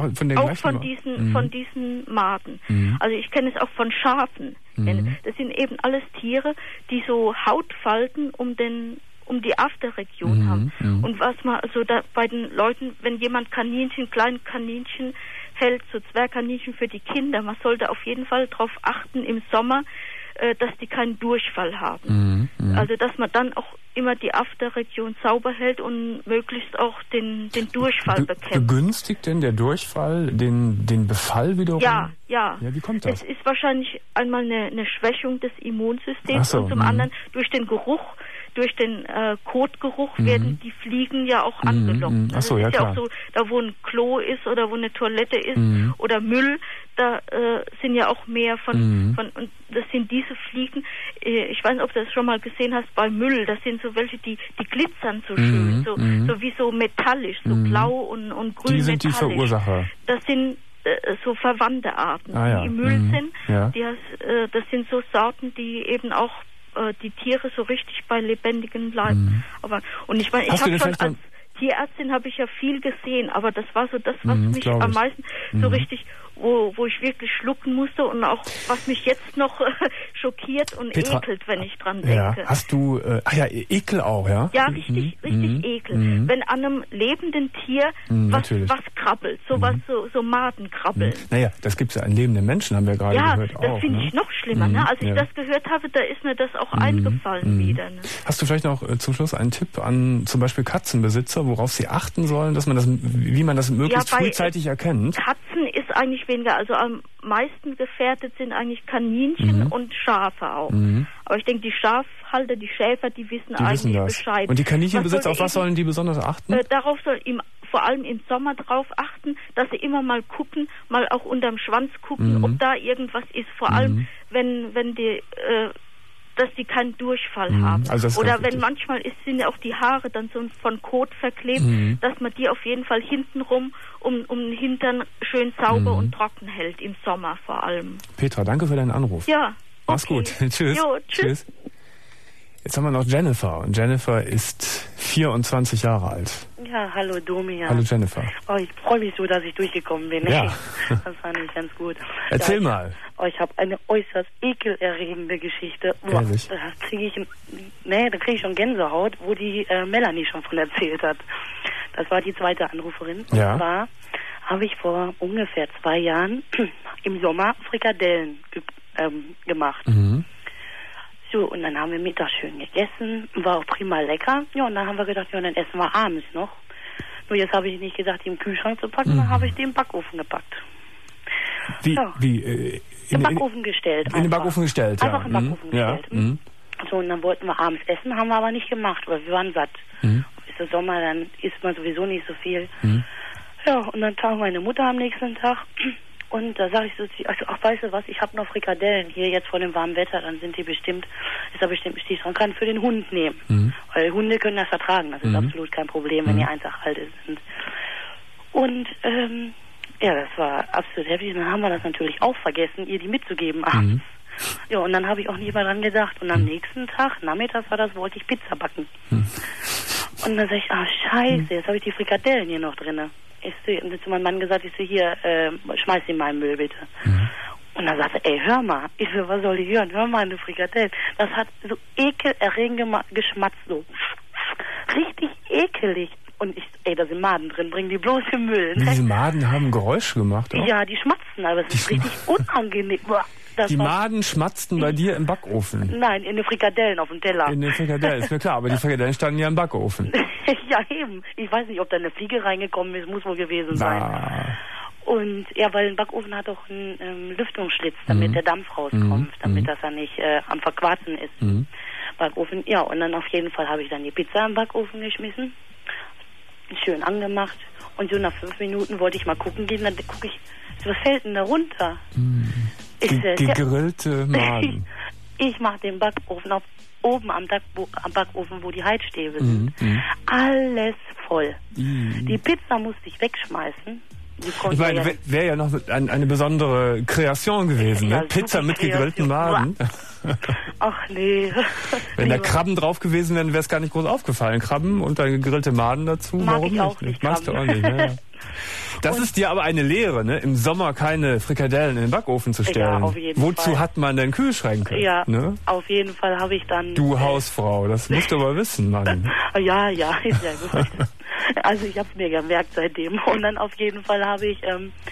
von diesen Maden. Also ich kenne es auch von Schafen. Das sind eben alles Tiere, die so Hautfalten um die Afterregion haben. Und was man also da bei den Leuten, wenn jemand kleine Kaninchen hält, so Zwergkaninchen für die Kinder, man sollte auf jeden Fall darauf achten im Sommer, dass die keinen Durchfall haben. Also dass man dann auch immer die Afterregion sauber hält und möglichst auch den Durchfall bekämpft. Begünstigt denn der Durchfall den Befall wiederum? Ja. Wie kommt das? Es ist wahrscheinlich einmal eine Schwächung des Immunsystems und zum anderen durch den Geruch. Durch den Kotgeruch werden die Fliegen ja auch angelockt. Also es ist ja auch so, da wo ein Klo ist oder wo eine Toilette ist oder Müll, da sind ja auch mehr von und das sind diese Fliegen. Ich weiß nicht, ob du das schon mal gesehen hast bei Müll. Das sind so welche, die glitzern so schön, so wie so metallisch, so blau und grün. Die sind die Verursacher. Das sind so verwandte Arten, die im Müll sind. Ja. Das sind so Sorten, die eben auch die Tiere so richtig bei lebendigem Leib. Und ich meine, ich habe schon als Tierärztin habe ich ja viel gesehen, aber das war so das, was mich am meisten so richtig, wo ich wirklich schlucken musste und auch was mich jetzt noch schockiert und Petra, ekelt, wenn ich dran denke. Ja. Hast du, Ekel auch, ja? Ja, richtig Ekel. Wenn an einem lebenden Tier was krabbelt, so Maden krabbeln. Naja, das gibt's ja an lebenden Menschen, haben wir gerade gehört. Ja, das finde ich noch schlimmer. Ne? Als ich das gehört habe, da ist mir das auch eingefallen wieder. Ne? Hast du vielleicht noch zum Schluss einen Tipp an zum Beispiel Katzenbesitzer, worauf sie achten sollen, dass man wie man das möglichst frühzeitig erkennt? Katzen ist ist eigentlich weniger. Also am meisten gefährdet sind eigentlich Kaninchen und Schafe auch. Aber ich denke, die Schafhalter, die Schäfer, die wissen eigentlich Bescheid. Und die Kaninchenbesitzer, auf was sollen die besonders achten? Darauf soll vor allem im Sommer darauf achten, dass sie immer mal gucken, mal auch unterm Schwanz gucken, ob da irgendwas ist. Vor allem, wenn die, dass die keinen Durchfall haben. Also oder wenn manchmal sind ja auch die Haare dann so von Kot verklebt, dass man die auf jeden Fall hintenrum um den Hintern schön sauber und trocken hält, im Sommer vor allem. Petra, danke für deinen Anruf. Ja. Mach's gut. Tschüss. Jo, tschüss. Jetzt haben wir noch Jennifer. Und Jennifer ist 24 Jahre alt. Ja, hallo Domi. Hallo Jennifer. Oh, ich freue mich so, dass ich durchgekommen bin. Ja. Das fand ich ganz gut. Erzähl mal. Ich habe eine äußerst ekelerregende Geschichte. Ehrlich? Da kriege ich schon Gänsehaut, wo die Melanie schon von erzählt hat. Das war die zweite Anruferin. Ja. Und zwar habe ich vor ungefähr 2 Jahren im Sommer Frikadellen gemacht. So, und dann haben wir mittags schön gegessen, war auch prima lecker. Ja, und dann haben wir gedacht, ja, dann essen wir abends noch. Nur jetzt habe ich nicht gedacht, die im Kühlschrank zu packen, dann habe ich die im Backofen gepackt. Wie? Im Backofen gestellt. In den Backofen gestellt, Einfach im Backofen gestellt. So, und dann wollten wir abends essen, haben wir aber nicht gemacht, weil wir waren satt. Ist der Sommer, dann isst man sowieso nicht so viel. Ja, und dann kam meine Mutter am nächsten Tag. Und da sage ich so, ach, weißt du was, ich habe noch Frikadellen hier jetzt vor dem warmen Wetter, dann sind die bestimmt, ist da bestimmt Stichraum, kann für den Hund nehmen. Weil Hunde können das vertragen, das ist absolut kein Problem, wenn die 1 Tag alt sind. Und, ja, das war absolut heftig. Dann haben wir das natürlich auch vergessen, ihr die mitzugeben abends. Ja, und dann habe ich auch nie mehr dran gedacht. Und am nächsten Tag, nachmittags wollte ich Pizza backen. Und dann sage ich, scheiße, jetzt habe ich die Frikadellen hier noch drin. Ich habe zu meinem Mann gesagt, ich so, hier, schmeiß sie in meinen Müll bitte. Und dann sagte er, hör mal. Ich so, was soll ich hören? Hör mal, eine Frikadelle. Das hat so ekelerregend geschmatzt, so. Richtig ekelig. Und da sind Maden drin, bring die bloß im Müll. Ne? Diese Maden haben Geräusche gemacht, auch? Ja, die schmatzen, aber es ist richtig unangenehm. Die Maden schmatzten bei dir im Backofen? Nein, in den Frikadellen auf dem Teller. In den Frikadellen, ist mir klar, aber die Frikadellen standen ja im Backofen. Ja, eben. Ich weiß nicht, ob da eine Fliege reingekommen ist, muss wohl gewesen sein. Und ja, weil ein Backofen hat auch einen Lüftungsschlitz, damit der Dampf rauskommt, damit das dann nicht am Verquarzen ist. Backofen, ja, und dann auf jeden Fall habe ich dann die Pizza im Backofen geschmissen, schön angemacht, und so nach 5 Minuten wollte ich mal gucken gehen, dann gucke ich, was fällt denn da runter? Gegrillte Maden. Ich mache den Backofen oben am Backofen, wo die Heizstäbe sind. Alles voll. Die Pizza musste ich wegschmeißen. Ich meine, wäre ja noch eine besondere Kreation gewesen, ne? Pizza mit gegrillten Maden. Ach nee. Wenn da Krabben drauf gewesen wären, wäre es gar nicht groß aufgefallen. Krabben und dann gegrillte Maden dazu. Warum ich auch nicht? Magst du auch nicht, ne? Das ist dir aber eine Lehre, ne? Im Sommer keine Frikadellen in den Backofen zu stellen. Ja, auf jeden Wozu Fall. hat man denn Kühlschränke? Ja, ne? Auf jeden Fall habe ich dann... Du Hausfrau, das musst du aber wissen, Mann. Ja, ist ja gut. Also ich habe es mir gemerkt seitdem. Und dann auf jeden Fall habe ich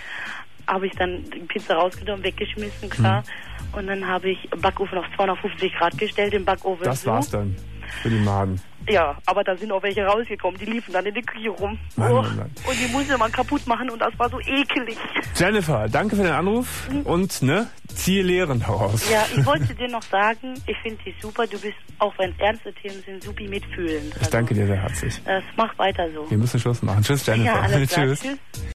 dann die Pizza rausgenommen, weggeschmissen, klar. Und dann habe ich Backofen auf 250 Grad gestellt, den Backofen Das war's dann für die Maden. Ja, aber da sind auch welche rausgekommen, die liefen dann in die Küche rum. Mann. Und die musste man kaputt machen und das war so ekelig. Jennifer, danke für den Anruf und ziehe Lehren daraus. Ja, ich wollte dir noch sagen, ich finde dich super, du bist, auch wenn es ernste Themen sind, supi mitfühlend. Ich danke dir sehr herzlich. Das mach weiter so. Wir müssen Schluss machen. Tschüss, Jennifer. Ja, alles klar. Tschüss. Tschüss.